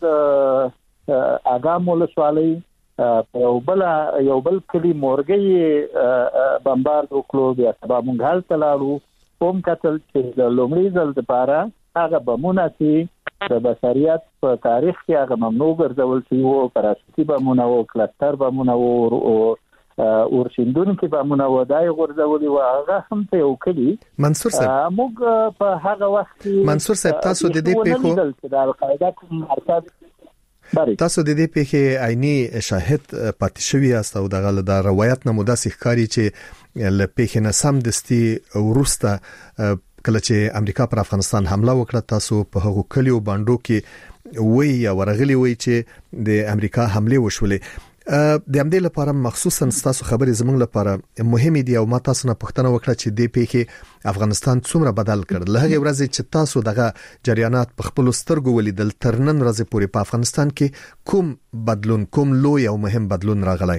د اګام ولسوالۍ په یو بل کلي مورګۍ بمبارد وکړو. بیا سبا موږ هلته لاړو کوم کتل چې د لومړي ځل لپاره هغه بمونه چې د بشریت په تاریخ کې هغه ممنوع ګرځول شوي وو، پراسټي بمونه وو، کلستر بمونه وو، اورشیندونکي بمونه وو، دا یې غورځولي وو. هغه هم په یو کلي. منصور صاحب موږ په هغه وخت کې منصور صاحب تاسو د دې پیښو د القاعده کوم مرکز تاسو د دې پیښې عیني شاهد پاتې شوی است او دغه د روایت نه مداسې ښکاری چې ل پیښې نه سم دستي ورسته کله چې امریکا پر افغانستان حمله وکړه تاسو په هغو کلیو باندې کې وی یا ورغلی وی چې د امریکا حمله وشولې د همدې لپاره مخصوصا تاسو خبرې زموږ لپاره مهمه دي او ما تاسو نه پوښتنه وکړه چې د پیښې افغانستان څومره بدل کړ له هغه ورځې چې تاسو دغه جریانات په خپل سترګو ولیدل تر نن ورځې پورې په افغانستان کې کوم بدلون کوم لوی او مهم بدلون راغلی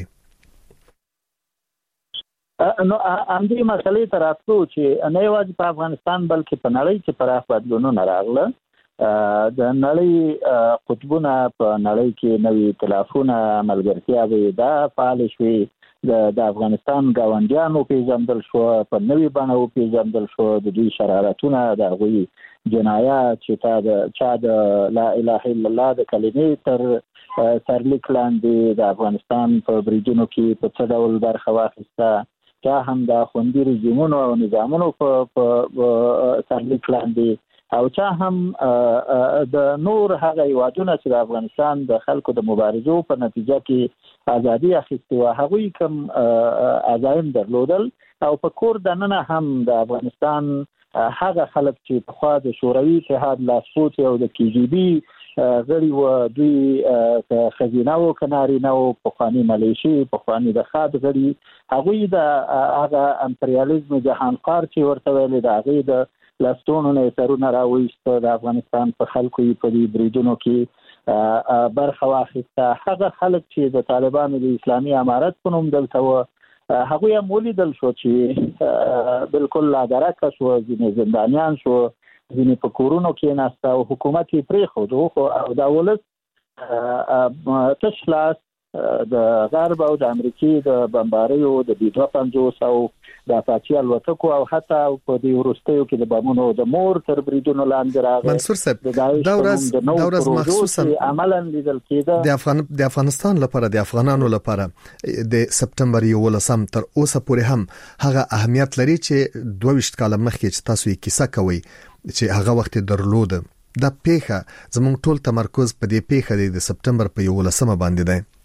نو امدې مسلې تر راتلو چې نه یوازې په افغانستان بلکې په نړۍ کې پراخ بدلونونه راغله د نړۍ قطبونه په نړۍ کې نوې ائتلافونه ملګرتیاوې دا فعال شوې د افغانستان ګاونډیانو پیژندل شو په نوې بڼه پیژندل شو د دوی شرارتونه د غوي جنایات چې چا د لا اله الا الله د کلمې تر سرلیک لاندې د افغانستان په بریجونو کې په څه ډول برخه واخیسته چا هم د خوندي رژیمونو او نظامونو په سرلیک لاندې او چا هم د نور هغه هیوادونه چې د افغانستان د خلکو د مبارزو په نتیجه کې ازادي اخیستې وه هغوی کوم عزایم درلودل او په کور دننه هم د افغانستان هغه خلک چې پخوا د شوروي اتحاد لاسپوڅ او د KGB غړي و دوی خزینه او کنارینه او پخوانی ملیشي پخوانی د خاد غړي هغوی د هغه امپریالیزم جهانخوار چې ورته ویل د هغه د لاستونو نه سرونه راوېست د افغانستان په خلکو په دې بریدونو کې برخه واخیسته هغه خلک چې د طالبانو د اسلامي امارت په نوم دلته و هغوی هم ولیدل شو چې بالکل لا درکه شو ځینې زندانیان شو ځینې په کورونو کې ناسته او حکومت یې پرېښود او دا ولس تش لاس د غرب او د امریکې د بمباریو د B-250 او د اپاچي الوتکو او حتی په دې وروستیو کې د بمونو د مور تر بریدونو لاندې راغی منصور صاحب دا ورځ مخصوصا عملاً لیدل کېده د افغانستان لپاره د افغانانو لپاره د سپتمبر 11 تر اوسه پورې هم هغه اهمیت لري چې 22 کال مخکې چې تاسو یې کیسه کوي چې هغه وخت درلود د پیښه زموږ ټول تمرکز په دې پیښه د سپتمبر په 11 باندې دی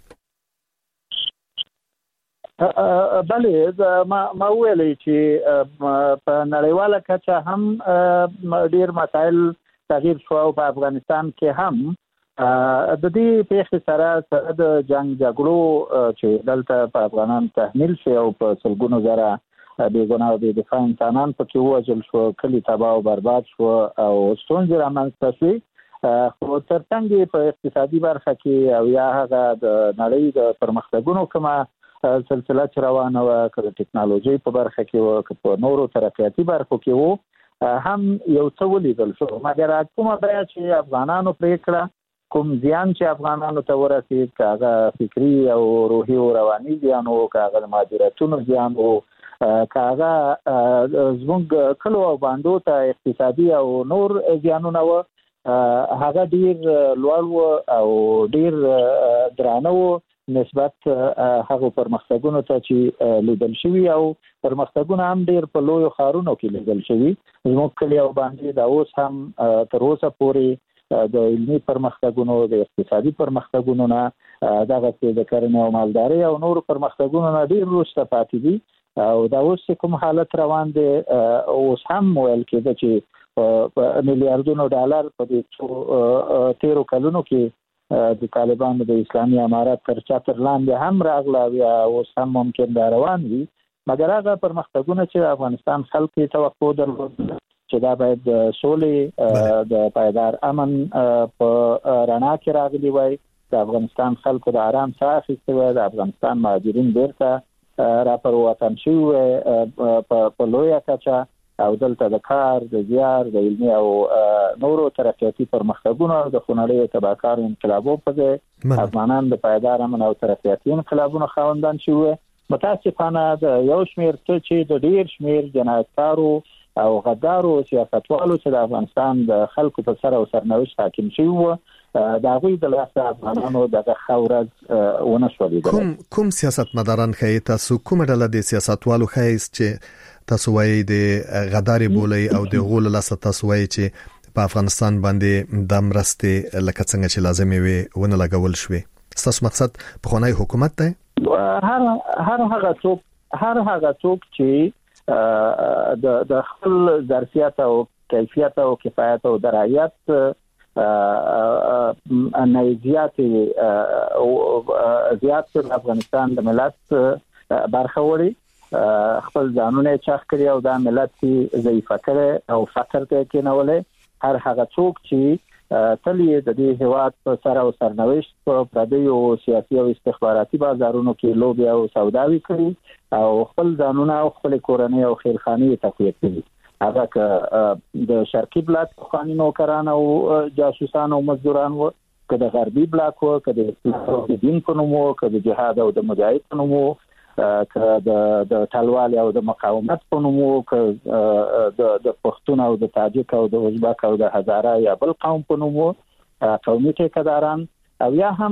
بله ما ویلې چې په نړیواله کچه هم ډیر مسایل تغییر شو او په افغانستان کې هم د دې پیښې سره د جنگ جګړو چې دلته په افغانان تحمیل شي او په سلګونو زره بېګناه او بې دفاع انسانان پکې ووژل شو کلي تباه او برباد شو او ستونزې رامنځته شوې خو ترڅنګ په اقتصادي برخه کې او یا هغه د نړۍ د پرمختګونو کومه سلسله چې روانه وه که د ټکنالوژي په برخه کې وه که په نورو ترقیاتي برخو کې وو هم یو څه ولیدل شو مګر کومه بیه چې افغانانو پرې کړه کوم زیان چې افغانانو ته ورسید که هغه فکري او روحي او رواني زیان و که هغه د مهاجرتونو زیان و که هغه زموږ کلو او باندو ته اقتصادي او نور زیانونه و هغه ډیر لوړ و او ډیر درانه و نسبت هغه پرمختګونو ته چې لیدل شوی او پرمختګونه هم ډیر په لویو ښارونو کې لیدل شوی زموږ کلی او باندې دا اوس هم تر اوسه پورې د علمي پرمختګونو د اقتصادي پرمختګونو نه دغه د کرنې او مالدارۍ او نور پرمختګونو نه ډیر وروسته پاتې دي او دا اوس کوم حالت روان دی اوس هم ویل کېده چې په میلیارډونو ډالر په دې 13 کلونو کې د طالبانو د اسلامي امارت تر چتر لاندې هم راغله یا اوس هم ممکن دا روان وي مګر هغه پرمختګونه چې افغانستان خلک یې توقع درلود چې دا باید د سولې د پایدار امن په رڼا کې راغلي وای د افغانستان خلکو د آرام ساه اخیستې وای د افغانستان مهاجرین بیرته راپر وطن شوي وای په لویه کچه او دلته د کار د زیار د علمي او نورو ترقیاتي پرمختګونو د خونړیو تباهکارو انقلابو په ځای افغانان د پایدار امن او ترقیاتي انقلابونو خاوندان شوي متاسفانه د یو شمېر څه چې د ډیر شمېر جنایتکارو او غدارو سیاستوالو چې د افغانستان د خلکو په سر او سرنوشت حاکم شوي وو د هغوی د لاسه افغانانو دغه ښه ورځ ونه شوه لیدلی کوم سیاستمداران ښایي تاسو کومه ډله د سیاستوالو ښایي چې تاسو وایي د غداري بولي او د غول لاسه تاسو وایي چې په افغانستان باندې د مرستې لکه څنګه چې لازمي وي ونه لګول شوي تاسو مقصد په خونای حکومت دی هر هغه څوک چې د خپل ظرفیت او کیفیت او کفایت او درایت نه زیات افغانستان د ملت برخه وړي خپل ځانونه چاخ کړی او دا ملت ضعیف کړي او فقر ته کېنولې هر هغه څوک چې تلې د دې هواد په سر او سرنوشت په پردیو سیاسي او استخباراتي بازارونو کې لوبي او سوداوي کړي او خپل ځانونه او خپل کورنۍ او خیرخاني تقویه کړي هغه د شرقي بلاک قانون نوکران او جاسوسان او مزدوران و که د غربي بلاک و که د دین په نوم و که د جهاد او د مجاهد په نوم و که د طالوال او د مقاومت په نوم و که د پښتون او د تاجک او د ازبک او د هزاره یا بل قوم په نوم و قومي ټیکداران او یا هم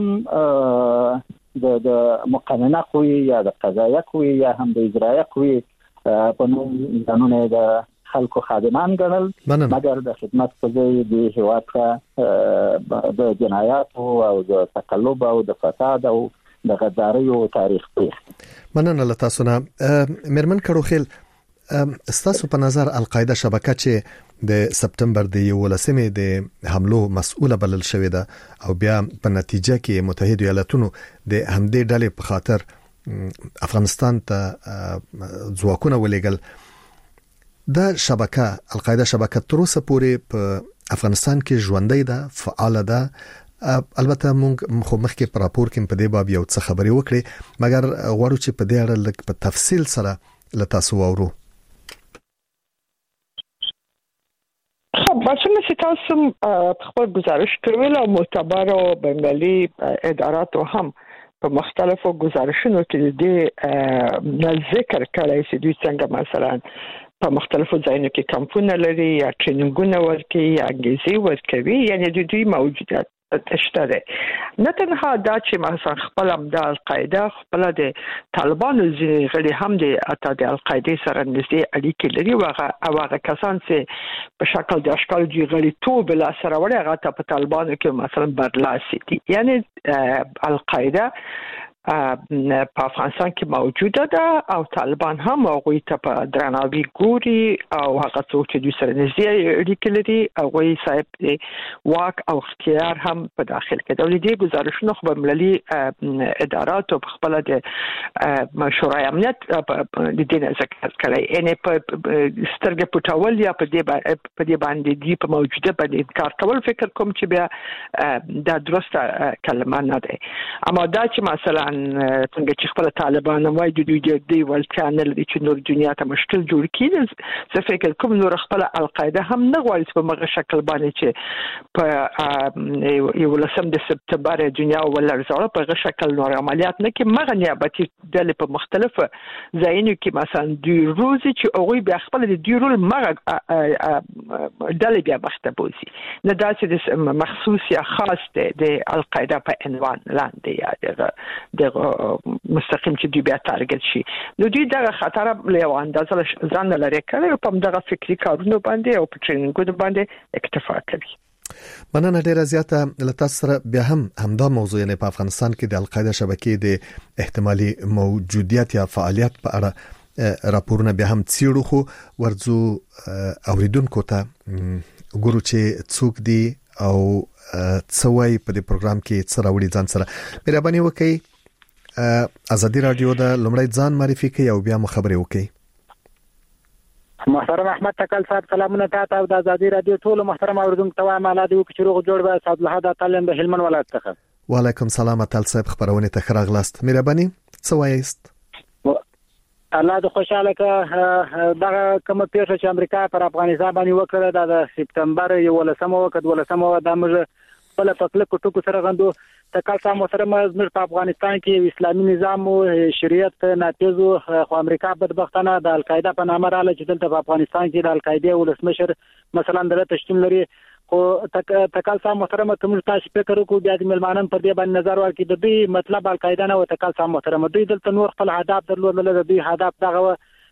د مقننه قوی یا د قضایه قوی یا هم د اجرایه قوی په نوم ځانونه د خلکو خادمان ګڼل مګر د خدمت په ځای د هیواد د جنایات او د تقلب او د فساد او د غدارۍ او تاریخ دی. مننه له تاسو نه مرمن کړو ستاسو په نظر القاعده شبکه چې د سپتمبر د 11مې د حملو مسؤله بلل شوې ده او بیا په نتیجه کې متحده ایالاتونو د همدې ډلې په خاطر افغانستان ته ځواکونه ولېګل دا شبکه القاعده شبکه تر اوسه پورې په افغانستان کې ژوندۍ ده فعال ده البته موږ مخکې په راپور کې په دې باب یو څه خبرې وکړې مګر غواړو چې په دې اړه لږ په تفصیل سره له تاسو واورو. بچنه چې تاسو خپل گزارش کړل او معتبر او بنگالي ادارات هم په مختلفو گزارشونو کې د ذکر کړی چې دوی څنګه مثلا په مختلفو ځایونو کې کمپونه لري یا ټریننګونه ورکوي یا انګیزې ورکوي یعنی د دوی موجودیت تشته ده. نه تنها دا چې مثلا خپل د القاعده خپل د طالبانو غړي هم د القاعده سره نږدې اړیکې لري او هغه کسان چې په شکل د اشکال دی غړي توب لا سره وړي هغه په طالبانو کې مثلا برلاسي دي یعنی القاعده په افغانستان کې موجوده ده او طالبان هم هغه ته په درناوي ګوري او هغه څوک چې دوی سره نږدې اړیکې لري او هغه صاحب واک او اختیار هم په داخل کې د دې گزارشونو خو ملي ادارات او خپل د شورای امنیت د دې ذکر کړی ان په سترګې پټول یا په دې باندې دی په موجوده باندې انکار کول فکر کوم چې بیا دا درسته کلمه نه ده. اما دا چې مثلا څنګه چې خپل طالبان وايي د دوی ولټا نه لري چې نور دنیا ته مشکل جوړ کړي زه فکر کوم نور خپل القاعده هم نه غواړي په مغه شکل باندې چې په 11 سپتمبر دنیا ولرزاله په غو شکل نور عملیات نه کې مغه نیابتي د په مختلفه ځایونو کې مثلا دوی روزي چې هغه بیا خپل د ډیرول مغه د بیا مختبوسي نه داسې مخصوص یا خاص د القاعده په عنوان لاندې یا د مستقیم چې دوی بیا تارګت شي نو دوی دغه خطر له اندازه ځان لري کړي او په دغه فکری کارونو باندې او په ټریننګونو باندې اکتفا کوي. مننه ډیره زیاته له تاسو سره بیا هم همدا موضوع نه په افغانستان کې د القاعده شبکې د احتمالي موجودیت یا فعالیت په اړه راپورونه بیا هم څیړو خو ورځو اوریدونکو ته ګورو چې څوک دی او څوای په دې پروګرام کې څه راوړي ځان سره مهرباني وکړئ ازادي رادیو د لومړی ځان معرفي کوي او بیا مو خبرې وکړي. محترم احمد تکل صاحب سلامونه تاسو او د ازادي رادیو ټول محترم اوریدونکو ته وایم الله دې وکړي چې روغ جوړ به صاحب له دا تعلم د هلمند ولایت څخه. وعلیکم سلام تعال صاحب خبرونه ته خراغلاست مهرباني څه وایست؟ الله د خوشاله کا دغه کوم پیښه چې امریکا پر افغانستان باندې وکړه د سپتمبر 11مه وخت 12مه د موږ بل په کله کوټو سره غندو تکل سم سره موږ په افغانستان کې اسلامي نظام او شریعت نافذ خو امریکا بدبختانه د القاعده په نامه رااله چې دلته په افغانستان کې د القاعده ولسمشر مثلا دلته شتون لري خو تکل سم محترمه کوم تاسو فکر وکړو بیا د ملمانان پر دې باندې نظر ورکړي د دې مطلب القاعده نه او تکل سم محترمه دوی دلته نور خپل هدف درلودل د دې هدف دغه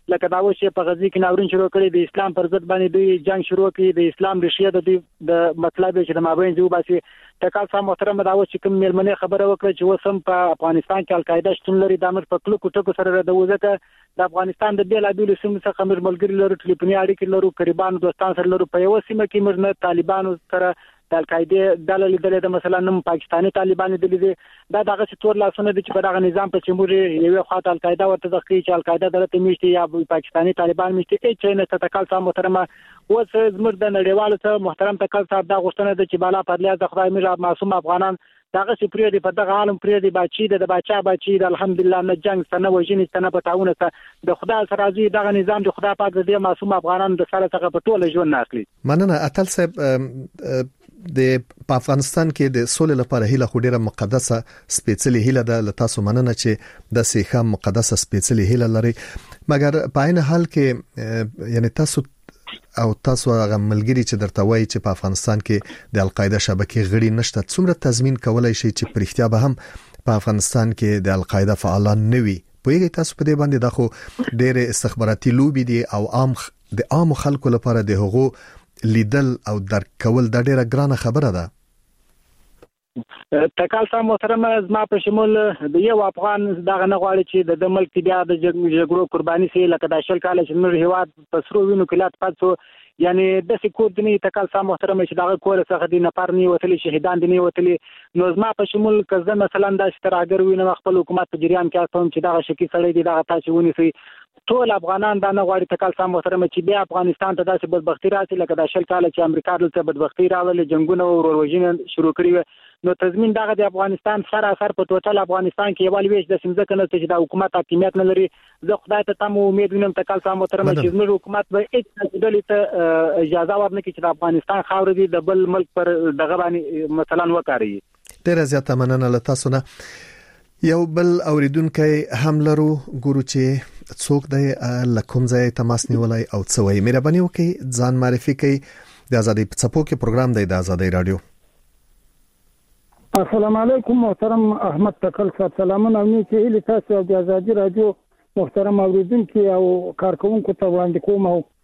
لکه دا و چې په غزي کې ناورین شروع کړي د اسلام پر ضد باندې دوی جنگ شروع کړي د اسلام ریښې د مطلب چې د مابین جو باسي تکال صاحب محترم دا و چې کوم ملمنه خبره وکړه چې وسم په افغانستان کې القاعده شتون لري د امر په کلو ټکو سره د وزکه د افغانستان د بیلابیلو سیمو څخه موږ ملګری لرو ټلیفوني اړیکې لرو قریبانو دوستان سره لرو په یو سیمه کې موږ نه طالبانو سره د القاعده د لیدلې د مثلا نم پاکستاني طالبان د لیدې دا دغه څه تور لاسونه د چې په دغه نظام په چموري یو خاطر القاعده ورته د خي چې القاعده دلته میشتي یا پاکستاني طالبان میشتي چې نه تکال صاحب محترمه اوس زموږ د نړیوالو ته محترم تکال صاحب دا غوښتنه د چې بالا پرلیا د خدای مې معصوم افغانان دغه چې پرې دی په دغه عالم پرې دی بچی د بچا بچی د الحمدلله نه جنگ سره وژنې سره په تعاون سره د خدای سره راځي دغه نظام د خدای پاک د معصوم افغانانو د سره څخه په ټوله ژوند ناخلي. مننه اتل صاحب د افغانستان کې د سولې لپاره هیله خډيره مقدسه سپېڅلې هیله ده ل تاسو مننه چې د سیخه مقدسه سپېڅلې هیله لري مګر په عین حال کې یعنی تاسو هغه ملګری چې درته وایي چې په افغانستان کې د القاعده شبکې غړي نشته څومره تضمین کولای شي چې پرختیا به هم په افغانستان کې د القاعده فعالان نه وي پوهیږئ تاسو په دې باندې دغه ډېر استخباراتي لوبي دي او عام خلکو لپاره د هغو لیدل او درک کول د ډیره ګرانه خبره ده. تکال صاحب محترم زما په شمول د یو افغان دغه نه غواړي چې د ملک بیا د جګړو قرباني سي لکه د شل کال چې نور هیواد په سرو وینو کې لات پاتو یعنی د سکوت دني تکال صاحب محترم چې دغه کور څخه د نفرني وتلي شهیدان دني وتلي نو زما په شمول کزه مثلا د ستراګر وینه خپل حکومت په جریان کې تاسو چې دغه شکی سړی دی دغه تاسو ونیسي ټول افغانان دا نه غواړي تکال صاحب محترم چې بیا افغانستان ته داسې بدبختی راسي لکه د شل کال چې امریکا دلته بدبختی راولي جنگونه او وروژنه شروع کړی نو تضمین دغه د افغانستان سره په ټوټل افغانستان کې یو لويش د سمځکه نه چې د حکومت حاکمیت نه لري زه خدای ته تم امید وینم تکال صاحب محترم چې زموږ حکومت به هیڅ ډول ته اجازه ورنکړي چې د افغانستان خاور دي د بل ملک پر دغه باندې مثلا وکړي. ډیر زیاته مننه له تاسو نه. یو بل اوریدونکو هم لرو ګورو چې څوک دی لکم ځای تماس نیولای او څه وایي مهرباني وکړئ ځان معرفي کړئ د ازادي پڅپو کې پروګرام دی د ازادي رادیو. السلام علیکم محترم احمد تکل صاحب سلامونه امنیت چې تاسو د ازادي رادیو محترم اوریدونکو او کارکونکو ته وړاندې کوم او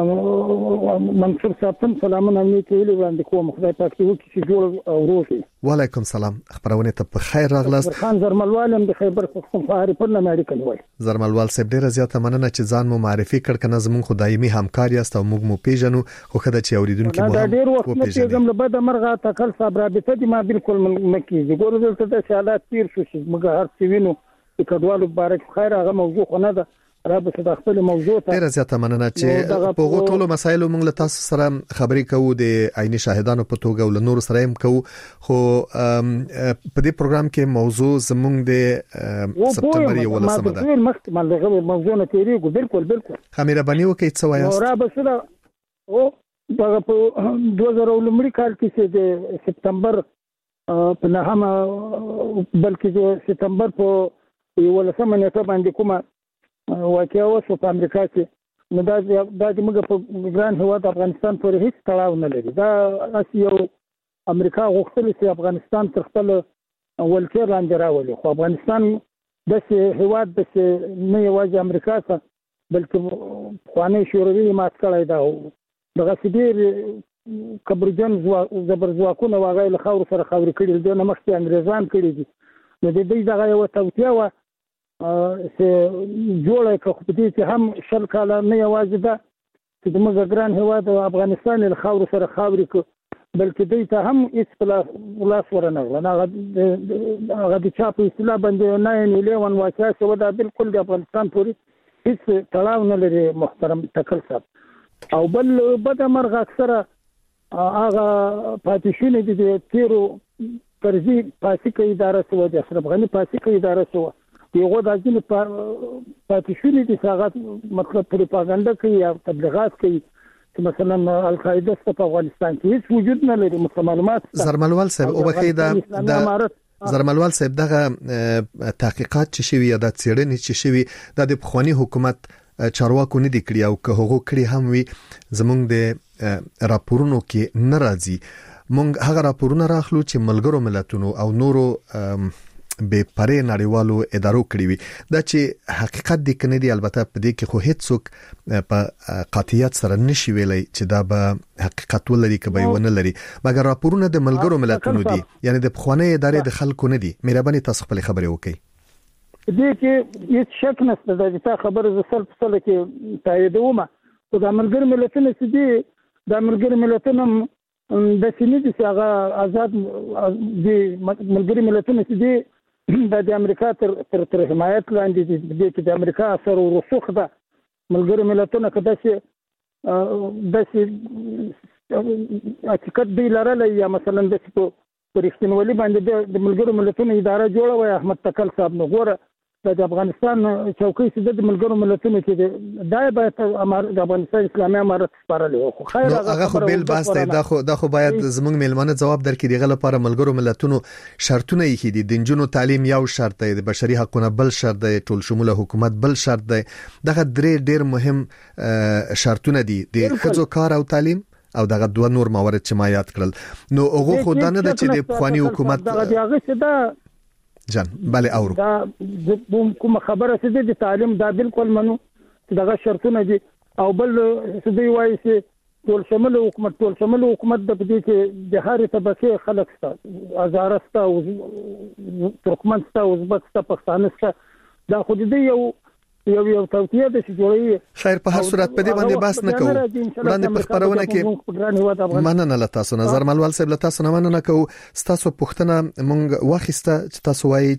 منصور صاحب ته سلامونه امنیت چې وړاندې کوم خدای پاک دې وکړي چې جوړ او روغ. وعلیکم سلام خبرونه ته په خیر راغلاست. خان زرملوال هم د خیبر پختونخوا پر نماړي کوي. زرملوال صاحب ډیره زیاته مننه چې ځان مو معرفي کړ کنه زمون خدایمي همکار یاست او موږ مو پیژنو خو خدای چې اوریدونکو مو دا ډیر وخت نه پیغام له بده مرغه تکل صاحب رابطه دي ما بالکل مکی ګورو دلته د حالات تیر شو چې موږ هر څه وینو چې کډوالو مبارک خیر هغه موضوع خو نه ده رابطه د خپل موضوع ته ډیره زیاته مننه چې په غوټولو مسایلو موږ له تاسو سره خبرې کوو د عیني شاهدانو په توګه ول نور سره هم کوو خو په دې پروګرام کې موضوع زموږ د سپتمبر 11 ده مخکمل دغه موضوع نه تیریږي بالکل خمیربانی وکي څه وایي را به سره او په 2000 کال کې چې د سپتمبر په نهمه بلکې د سپتمبر په 11 نیټه باندې کومه واقعا وسو په امریکا کې نو دا د موږ په ګران هیواد افغانستان پورې هیڅ تړاو نه لري دا اسی یو امریکا غوښتل چې افغانستان تر خپل ولکې لاندې راولي خو افغانستان د هیواد د نه یوازې امریکا ته بلکې خواني شوروي مات کړی دا دغه سیدیر کبرجن زبر ځواکونه واغې له خاور سره خاورې کړي دي نه مخکې انګريزان کړي دي نو د دې دغه یو توتیا و چې جوړه کوي چې هم شل کاله نه یوازې ده چې د موږ ګران هیواد افغانستان له خاور سره خاورې کو بلکې دوی ته هم هیڅ لاس ورنغله هغه د چا په اصطلاح باندې 9/11 واقعه شو دا بالکل د افغانستان پورې هیڅ تړاو نه لري محترم تکل صاحب او بل بد مرغ اکثره هغه پاتیشونه دي تیرو فرضي پاسیکه اداره سو د اشرف غنی پاسیکه اداره سو یو د ځینې پاتیشونه دي چې مطلب پروپاګاندا کوي یا تبلیغات کوي چې مثلا القاعده په افغانستان کې هیڅ وجود نه لري معلومات. زرملوال صاحب او بخې دا زرملوال صاحب دغه تحقیقات چې شوی یا د څېړنې چې شوی د بخوانی حکومت چارواکو نه دي کړی او که هغه کړی هم وي زمونږ د راپورونو کې ناراضي مونږ هغه راپورونه راخلو چې ملګرو ملتونو او نورو به پرې نړیوالو ادارو کړی وي دا چې حقیقت دی کنه دی البته په دې کې خو هیڅ په قاطعیت سره نشي ویلای چې دا به حقیقت ولري کبه ونه لري مګر راپورونه د ملګرو ملتونو دي یعنی د بخوانی ادارې د خلکو نه دي مهرباني تاسو خپل خبرې وکړئ دې کې هیڅ شک نشته د تا خبره ز سل په سل کې تاییدومه او د ملګرو ملتونو چې دي د ملګرو ملتونو د سینې چې هغه آزاد دي ملګرو ملتونو چې دي د امریکا تر حمایت لاندې دي چې د امریکا اثر او رسوخ ده ملګرو ملتونو کده چې د حقیقت دی لرله یا مثلا د پرښتنولي باندې د ملګرو ملتونو اداره جوړه وای احمد تکل صاحب نو ګوره د افغانستان چوکۍ چې د ملګرو ملتونو کې دای باید د افغانستان اسلامي امارت سپارلې خو خیر هغه خو بیل باس دی دا خو باید زموږ میلمانه جواب درکړي دغه لپاره ملګرو ملتونو شرطونه یې دي د جنونو تعلیم یو شرط دی د بشري حقوقو بل شرط دی ټول شموله حکومت بل شرط دی دغه درې ډیر مهم شرطونه دي د خځو کار او تعلیم او دغه دوه نور موارد چې ما یاد کړل نو هغه خو دا نه چې د بخوانی حکومت دغه څه ده جان bale اورو دا کوم خبره چې د تعلیم دا بالکل منو چې دغه شرطونه دي او بل څه دی وایي چې ټول شمول حکومت د دې کې د هر طبقه خلک ستا هزارستا او ترکمنستا او ازبکستا پښتانستا دا خو دې یو توصیه ده چې جوړي خیر په هر صورت په دې باندې بحث نه کوو وړاندې په خبرونه کې مننه له تاسو نظر ملوال صاحب له تاسو نه مننه کوو تاسو پوښتنه مونږ واخیسته چې تاسو وایي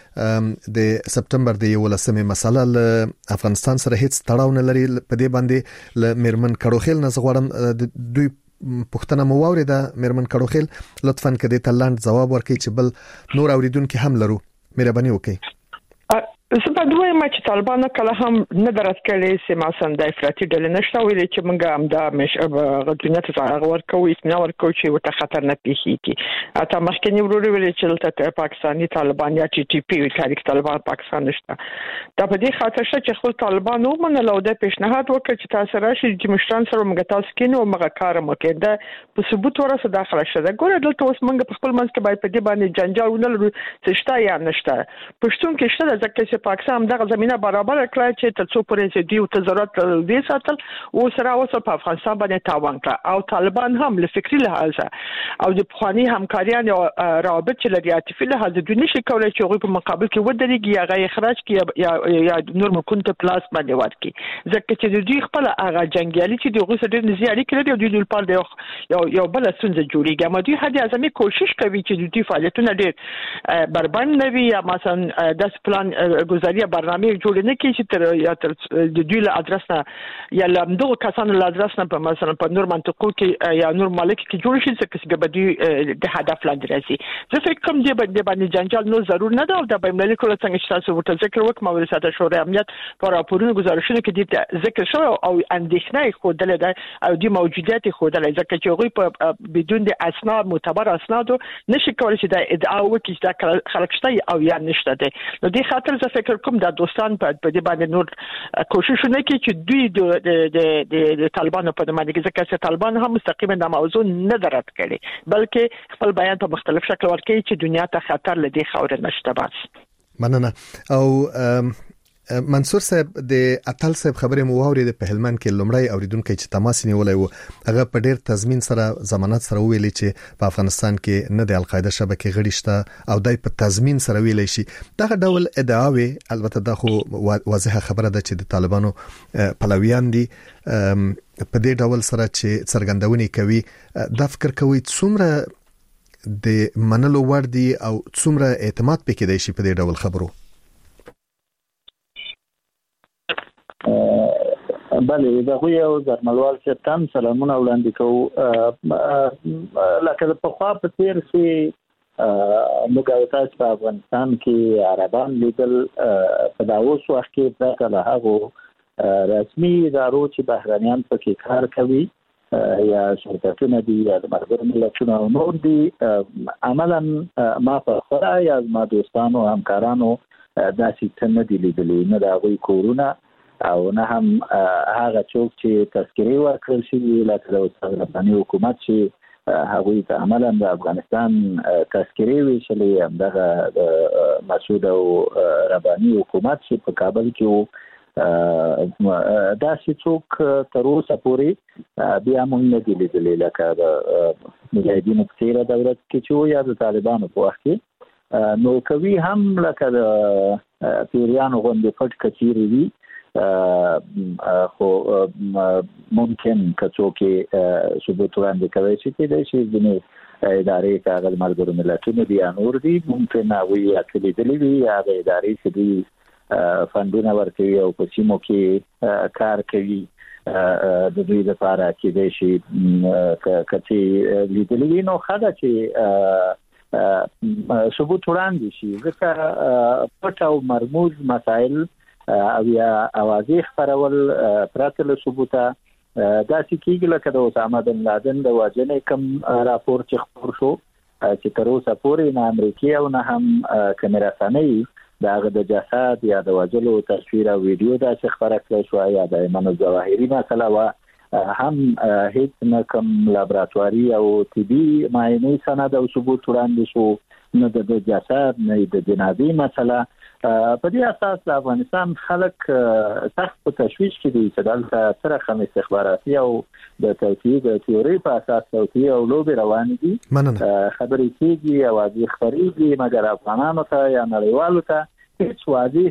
چې د سپتمبر د 11مې مسله له افغانستان سره هیڅ تړاو نه لري په دې باندې له میرمن کړوخیل نه زغړم دوی پوښتنه مو واوریده میرمن کړوخیل لطفاً کدی تلاند جواب ورکړئ چې بل نور اوریدونکو هم لرو مهرباني وکړئ زه په دوی ما چې طالبان کله هم نه درات کړي چې ما سم د افراطي ډلې نشته ویلي چې موږ هم د غوډینه ته ورکوي اسمه ورکوي چې وته خطر نه پیښیږي اته مخکنی وروري ویلي چې د پاکستاني طالبان یا ټي ټي پی تاریخ طالبان پاکستان نشته دا په دې خاطر چې خپل طالبان ومنه لو د پیشنهاد وکړي چې تاسو راشي چې مشران سره موږ تاسو کینو موږ کار مکه ده په ثبوت ورسره داخله شته ګوره دلته اوس موږ په خپل منځ کې باید په دې باندې جنجال ونه لرو چې شته یا نشته پښتون کې شته ځکه پاکستان دغه زمينه برابر کړای چې تر څو پرې دی او ته ضرورت دی ساتل او سره اوسه په افغانستان باندې تاوان کړ او طالبان هم له فکری لحاظ او د بخوانی همکاریان او روابط چې لري عاطفي لحاظ د نشي کولای چې هغه په مقابل کې ودرېږي یا غي اخراج کې یا نور ممکن ته پلاس باندې ورکي ځکه چې د دوی خپل هغه جنگیالي چې دغه سره د زیاري کړی او د لپاره یو بل څنګه جوړیږي ما دوی هدي اعظمي کوشش کوي چې د دوی فعالیتونه ډېر بربند نه وي یا مثلا د پلان گزاري برنامه جوړ نه کیږي تر د دوی له ادرس نه یا لمدو کسانو له ادرس نه په مثلا په نور منطقو کې یا نور مالک کې جوړ شي چې به دوی د هدف لاندې راځي زه فکر کوم د باندې جنجال نو ضرور نه ده او د بینالمللي کول څنګه چې تاسو ورته ذکر وکړم او ریاست شورای امنیت پر راپورونو گزارشونه کې د ذکر شو او اندېښنه خو دلته او د موجودیت خو دلته ځکه چې هغه په بدون د اسناد معتبر اسناد نشي کولای چې د ادعا وکړي چې خلک شته او یا نشته ده نو د خاطر زه فکر کوم د دوستان په دې باندې نور کوششونه کوي چې دوی د طالبانو په باندې ځکه چې طالبان هم مستقیما د موضوع نه درات کړي بلکې خپل بیان په مختلف شکل ورکوي چې دنیا ته خطر لدی خاور نشته بس مننه او منصور صاحب د اتل صاحب خبره مو واورید په هلمند کې لومړی اوریدونکو چې تماس نیولای وو هغه په ډیر تضمین سره ضمانت سره ویلي چې په افغانستان کې نه د القاعده شبکه غړي شته او دای په تضمین سره ویلي شي دغه ډول ادعاوي البته دا خو واضحه خبره ده چې د طالبانو پلویان دي په دې ډول سره چې څرګندونې کوي د فکر کوي څومره د منلو ور دي او څومره اعتماد پکې دی شي په دې ډول خبرو بله دا خو یو درملوال چې تم سلامونه وړاندې کوو لکه په خوا په تیر کې موږ تاسو په افغانستان کې عربان لیدل په داوس وخت کې پرته له هغه رسمي ادارو چې بهرانيان پکې کار کوي یا شرکتونه دي یا د ملګرو ملتونو نور دي عملاً ما په خورا یا ما دوستانو همکارانو داسې څه نه دي لیدلي نه د هغوی کورونه او نه هم هغه څوک چې تذکرې ورکړل شي لکه د استاد رباني حکومت چې هغوی ته عملاً د افغانستان تذکرې ویشلې همدغه مسعود او رباني حکومت چې په کابل کې وو داسې څوک تر اوسه پورې بیا موږ نه دي لیدلي لکه د مجاهدینو په تېره دوره کې چې وو یا د طالبانو په وخت کې نو کوي هم لکه د پیریانو غوندې پټ کچېرې وي خو ممکن که څوک ثبوت وړاندې کوي چې کېدای شي ځینې ادارې کاغذ ملګرو ملتونو دي یا نور دي ممکن هغوی یا لیدلي وي یا د ادارې چې دوی فندونه ورکوي او په سیمو کې کار کوي د دوی لپاره کېدای شي که چې لیدلي وي نو ښه ده چې ثبوت وړاندې شي ځکه پټ او مرموز مسایل او یا اوازې خپرول پرته له ثبوته داسې کېږي لکه د اسامه بن لادن د وژنې کوم راپور چې خپور شو چې تر اوسه پورې نه امریکایي او نه هم کومې رسنۍ د هغه د جسد یا د وژلو تصویر او ویډیو داسې خپره کړی شوه یا د ایمن الظواهري مسله وه هم هیڅ نه کوم لابراتواري او طبي معاینې سند او ثبوت وړاندې شو نه د جسد نه د جنازې مسله په دې اساس د افغانستان خلک سخت په تشویش کې دي چې دلته تر رقم استخباراتي او د توطئې د تیوري په اساس توطئې او لوبې روانې دي خبرې کېږي او واضح خبرېږي مګر افغانانو ته یا نړیوالو ته هیڅ واضح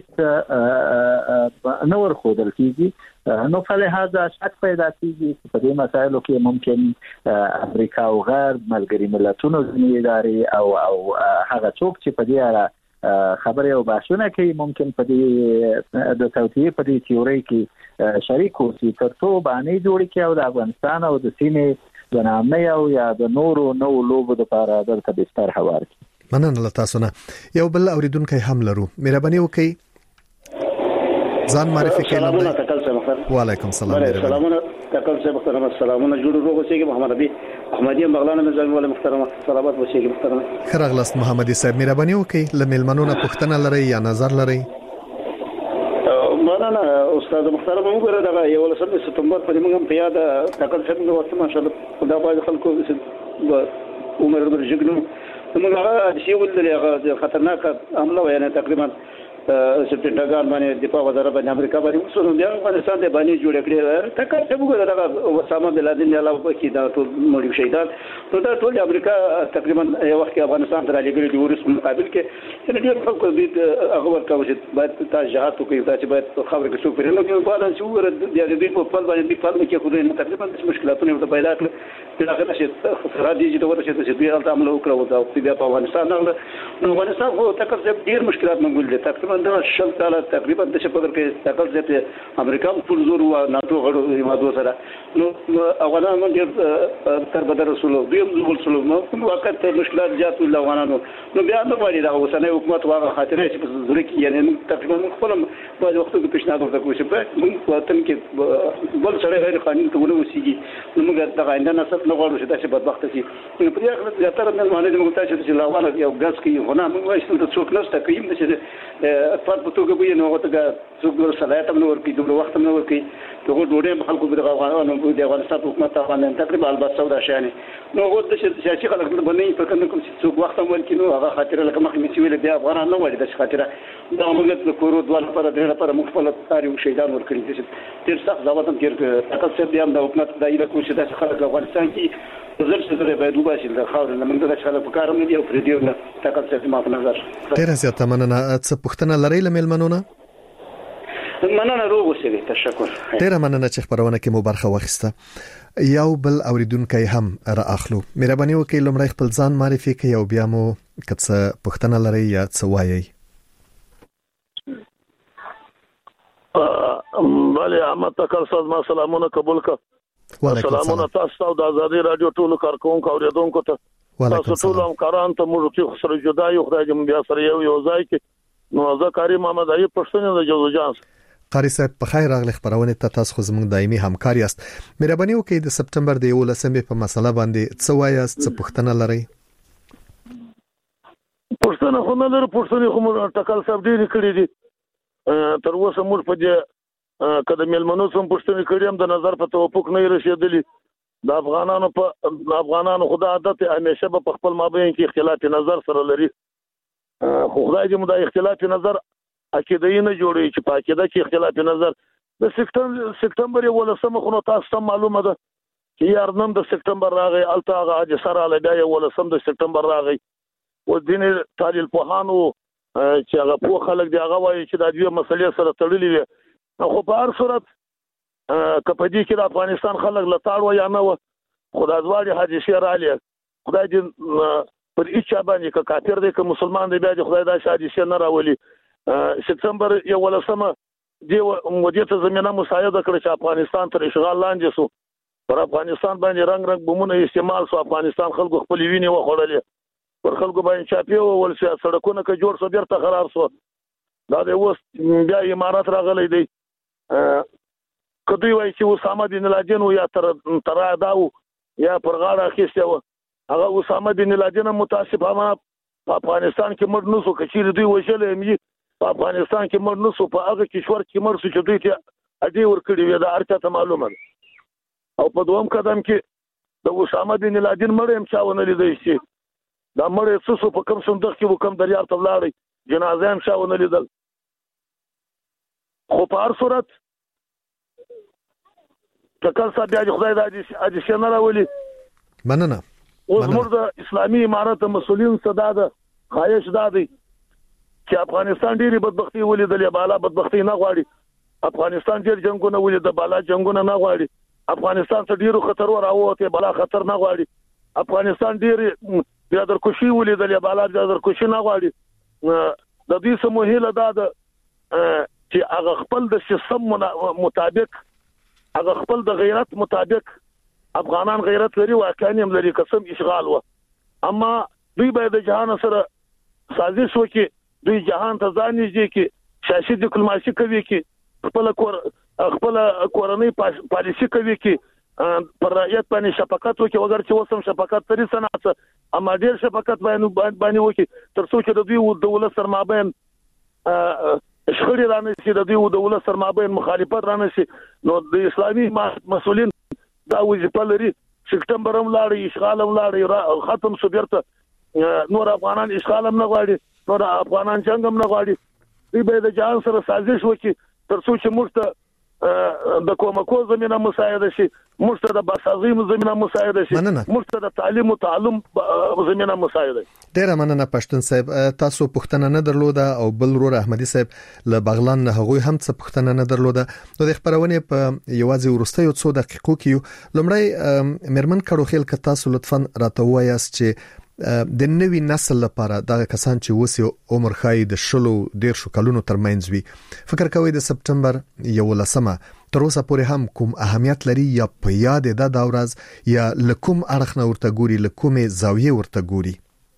نه ورښودل کېږي نو په لحاظه شک پیدا کېږي چې په دې مسایلو کې ممکن امریکا او غرب ملګري ملتونو ځینې ادارې او هغه څوک چې په دې اړه خبرې او بحثونه کوي ممکن په دې د توطئې په دې تیوري کې شریک اوسي ترڅو باندې جوړ کړي او د افغانستان او د سیمې د نامنۍ او یا د نورو لوبو لپاره دلته بستر هوار کړي. مننه له تاسو نه. یو بل اوریدونکو هم لرو. مهرباني وکړئ ځان معرفي کړئ. وعلیکم السلام. سلامونه تکل سے محترم سلامونه جوړ روغ اوسېږي محمد ابي احمدي مولانا مزل ول محترم صلوات اوسېږي محترم. خرغلست محمدي صاحب مهرباني وکړئ لملمنو نه پوښتنه لري یا نظر لري. مولانا استاد محترم وګوره دا یو لسم سپتمبر په موږ په یاد تکل څنګه وخت ماشاءالله خدا پاک خلکو عمر ورجګنو موږ هغه شی ولې هغه خطرناک حمله وینه تقریبا سپټمبر باندې دفاع وزارت باندې امریکا باندې وسو بیا افغانستان ته باندې جوړ کړی تکل څه وګوره دا اسامه بن لادن علاوه کې دا ټول مړي شهیدان نو دا ټول امریکا تقریبا یو وخت افغانستان ته راځي د ورس مقابل کې چې ډېر خلکو دې هغه ورکاوه چې باید تاسو جهاد وکړئ چې باید خبرې کې څو پرې نه کېږي بعد چې وګوره د دې په خپل باندې په خپل کې خو دې تقریبا مشکلاتونه پیدا کړل چې هغه نشي راځي چې ورته چې دې عمل وکړو دا په افغانستان نو افغانستان خو تکل ډېر مشکلات موږ دي تقریبا دا شل کال تقریبا د شپږ کې تکل ځته امریکا په زور او ناتو غړو یمادو سره نو افغانان ډېر تر بدر رسول دیم رسول نو وخت مشکلات جات ول افغانانو نو بیا نو باندې دا اوسنۍ حکومت واغه خاطرې چې په زړه کې یعنی تقریبا خپل په وخت کې پیشنهاد ورته کوي چې موږ وطن کې بل سره غیر قانوني ته ونوسیږي نو موږ دا آینده نسل نه غواړو چې تاسو بدبخت شي نو په دې اړه زیاتره نه باندې موږ تاسو چې لاوانه یو غاز کې نه موږ وایو چې څوک نشته کوي چې په توګه به نو ته څوک صلاحیت هم نور کې دوه وخت هم نور کې دغه ډوډۍ خلکو به د افغانستان حکومت باندې تقریبا البته سودا شانه نو هغه د سیاسي خلک باندې په کنه کوم څوک وخت هم ورکې نو هغه خاطر لکه مخکې چې ویل بیا افغانان نه وایي د خاطر دا موږ د کورو دوه لپاره د لپاره مخفل تاریخ شهیدان ورکړي چې تیر څخه ځواب هم تیر تاسو دې هم د حکومت دایره کوم چې د خلک افغانستان کې زر څه به دوه شي د خاور نه موږ د خلک په کارم نه دی او پر دې نه تاسو څه ما په نظر ډیر زیاته مننه څه پوښتنه لري لملمنونه مننه روغ اوسئ تشکر ډیر مننه چې خبرونه کې مو برخه واخیسته یو بل اوریدونکو هم را اخلو مهرباني وکړئ لمړی خپل ځان معرفي کړئ او بیا مو کڅ پوښتنه لري یا څه وایي بله احمد تکل صاحب ما سلامونه قبول کا سلامونه تاسو د آزادي رادیو ټولو کارکونکو اوریدونکو ته تاسو ټول هم کاران ته موږ چې سره جدا یو خدای دې بیا سره یو ځای کې نو ځکاري محمد ایوب پښتون د جوزو جانس قاری صاحب په خیر راغلی خبرونه ته تاسو خو زموږ دایمي همکار یاست مهرباني وکړئ د سپتمبر د 11 په مسله باندې څه وایاست څه پوښتنه لرئ پښتنه خو نه لري پښتنه خو ټکل صاحب ډېر کړی دي تر اوسه موږ په دې کله ملمنو سم پښتنه کړی هم د نظر په توافق نه رسیدلی د افغانانو خدای عادت همیشه په خپل مابین کې اختلاف نظر سره لري خو خدای دې موږ د اختلاف نظر عقیدې نه جوړي چې په عقیده کې اختلاف نظر د سپتمبر 18 خو تاسو معلومه ده چې یارنم د سپتمبر راغی الته هغه اجسره لګای 18 د سپتمبر راغی و دین تاریخ په هانو چې هغه په خلک دی هغه وایي چې د دې مسلې سره تړلې وي خو په هر صورت کپدي کې د افغانستان خلک لټاړ و یا نه و خدای دې حاجی رالی خدای دې پر اچا باندې که کافر دی که مسلمان دی بیا خدای دا حاجی نه راولي سپتمبر 18 دی مودې ته زمينه مساعده کړ چې افغانستان تر اشغال لاندې سو پر افغانستان باندې رنگ بمونه استعمال سو افغانستان خلکو خپل ویني وخوړلې پر خلکو باندې چاپیو ول سړکونه که جوړ سو بیرته خراب سو دا د اوس بیا امارات راغلی دی کدی وای چې اسامه بن لادن یا تر داو یا پر غاړه اخیسته هغه اسامه بن لادن متاسفانه په افغانستان کې مړ نسو کچیر دوی وشلې می په افغانستان کې مړ نسو په هغه کشور کې مړ سو چې دوی ته اډي ور کړی وي دا ارته معلومه او په دوم قدم کې د اسامه بن لادن مړ هم چاونه لیدای شي دا مړ څه په کوم صندوق کې وکم دریاب ته ولاړی جنازه هم چاونه لیدل خو په هر صورت تکل صاحب بیا خدای د اجي شنه راولي مننه اوس موږ د اسلامي امارت مسؤلین صدا ده خواهش دادي چې افغانستان ډېری بدبختی ولیدلې بالا بدبختی نه غواړي افغانستان ډېر جنگونه ولیدل بالا جنگونه نه غواړي افغانستان څخه ډېر خطر وراوته بالا خطر نه غواړي افغانستان ډېر بیا درکشي ولیدلې بالا بیا درکشي نه غواړي د دې سموهله ده چې هغه خپل د سیستم مطابق هغه خپل د غیرت مطابق افغانان غیرت لري واقعا هم لري قسم اشغال و اما دوی به د جهان سره سازش وکي دوی جهان ته ځان نږدې کې سیاسي ډیپلوماسي کوي کې خپل کورنۍ پالیسي کوي کې پر رعیت باندې شفقت وکي وګر چې وسم شفقت ترې سناته اما ډیر شفقت باندې وکي تر څو چې د دوی دولت سره مابین شخړې رانه شي د دوی دولت سره مابین مخالفت رانه شي نو د اسلامي مسؤلین دا وظیفه لري سپتمبر هم لاړی اشغال هم لاړی ختم شو بیرته نور افغانان اشغال هم نه غواړي نور افغانان جنگ هم نه غواړي دوی به د جهان سره سازش وکړي تر څو چې موږ ته د کومکو زمينه مساعده شي موږ ته د باسازي زمينه مساعده شي موږ ته د تعلیم او تعلم زمينه مساعده ډیر مننه پښتون صاحب تاسو پښتنه نه درلوده او بل رور احمدي صاحب له بغلان نه هغوی هم څه پښتنه نه درلوده نو د خبرونه په یوازې ورستیو څو دقیقو کې لمړی مرمن کړو خیل ک تاسو لطفا راته وایاست چې د نوې نسل لپاره دغه کسان چې وسی عمر خای د شلو ډیر شو کلونو ترمنځ وي فکر کوي د سپتمبر 11 تر اوسه پورې هم کوم اهمیت لري یا په یاد ده دا ورځ یا لکوم اړخ نه ورته ګوري لکومه زاویه ورته ګوري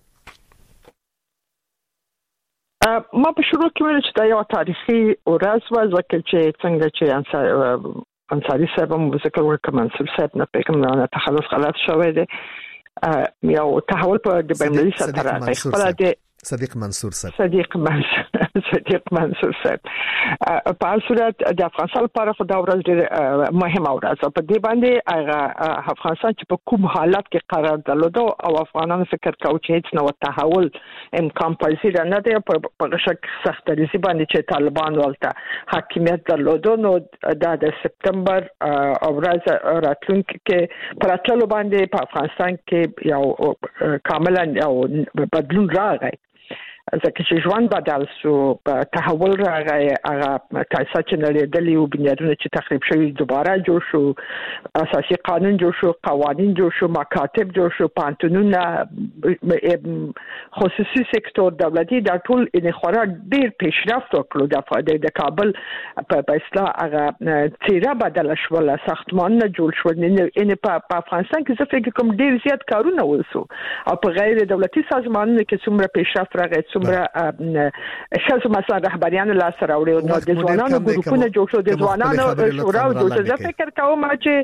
ما په شروع کې ویل چې دا یو تاریخي ورځ و ځکه چې څنګه چې انصاری صاحب هم ذکر وکړ منصور صاحب نه پکم نه تخلص غلط شوی دی یو تحول په د بینالمللي سطح راغی خپل د صدیق منصور صاحب صدیق منصور صاحب په صورت د افغانستان لپاره خو دا ورځ ډېر مهمه ورځ په دې باندې افغانستان چې په کوم حالت کې قرار درلود او افغانانو فکر کاوه چې هیڅ نو تحول امکان پذیر نه دی په شک سخت ریزي باندې چې طالبان ولته حاکمیت درلود نو د سپتمبر ورځ راتلونکي کې پراتلو باندې په افغانستان کې یو کاملا یو بدلون راغی ځکه چې ژوند بدل شو په تحول راغی هغه تاسیس نړیدلی او بنیادونه چې تخریب شوی دوباره جوړ شو اساسي قانون جوړ شو قوانين جوړ شو مکاتب جوړ شو پانتونونه خصوصي سکتور دولتي د ټول ان خورا ډیر پیشرفت وکړو د کابل په اصلاح هغه تیرا بدل شو له ساختمان نه جوړ شو ان په افغانستان کې څه فکر کوم ډیر زیات کارونه وسو او په غیر دولتي سازمانونو کې څومره پیشرفت راغی څومره شاسو مثلا رهبریان لا سره وړي نو د ځوانانو ګروپونه جوړ شو د ځوانانو شورا او د فکر کوم چې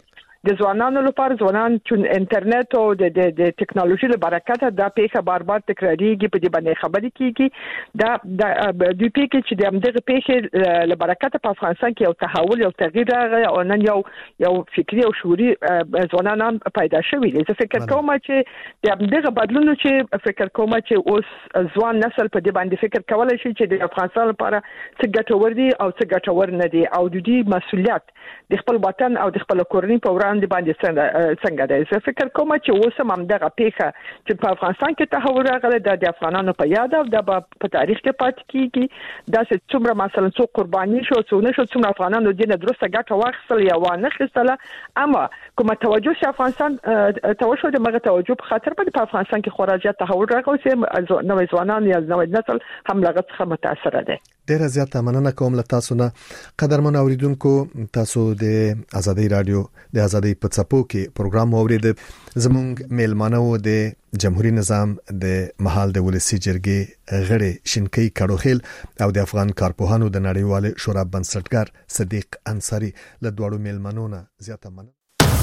د ځوانانو لپاره ځوانان چې انټرنیټ او د ټکنالوژي له برکت دا پیښه بار تکراریږي په دې باندې خبرې کیږي دا د پیښې چې د همدغه پیښې له برکت په افغانستان کې یو تحول یو تغییر راغی او نن یو فکری او شعوري ځوانان پیدا شوي دي. زه فکر کوم چې د همدغه بدلون چې فکر کوم چې اوس ځوان نسل په دې باندې فکر کولای شي چې د افغانستان لپاره څه ګټور دي او څه ګټور نه دي او د دې مسؤلیت د خپل وطن او د خپل کورنۍ په وړاندې باندې څنګه دی. زه فکر کوم چې اوس هم دغه پیښه چې په افغانستان کې تحول راغلی د افغانانو په یاد او د په تاریخ کې پاتې کیږي دا چې څومره مثلا څو قرباني شو څو نه شو څومره افغانانو د درسته ګټه واخیستل یا ونه خستله اما کومه توجه چې افغانستان توجه د مغه توجه په خاطر په افغانستان کې خراجات تحول راغلی چې نوې ځوانان یا نوې نسل هم لغت څخه متاثر دي. ډیره زیاته مننه کوم له تاسو نه قدرمن اوریدونکو. تاسو د آزادۍ رادیو د آزادۍ په څپو کې پروګرام اورید. زموږ میلمانه و د جمهوریت نظام د محل د ولسی جرګې غړي شینکی کډوخیل او د افغان کارپوهانو د نړیوال شورا بنسټګر صدیق انصاری له دوړو میلمنو نه زیاته مننه.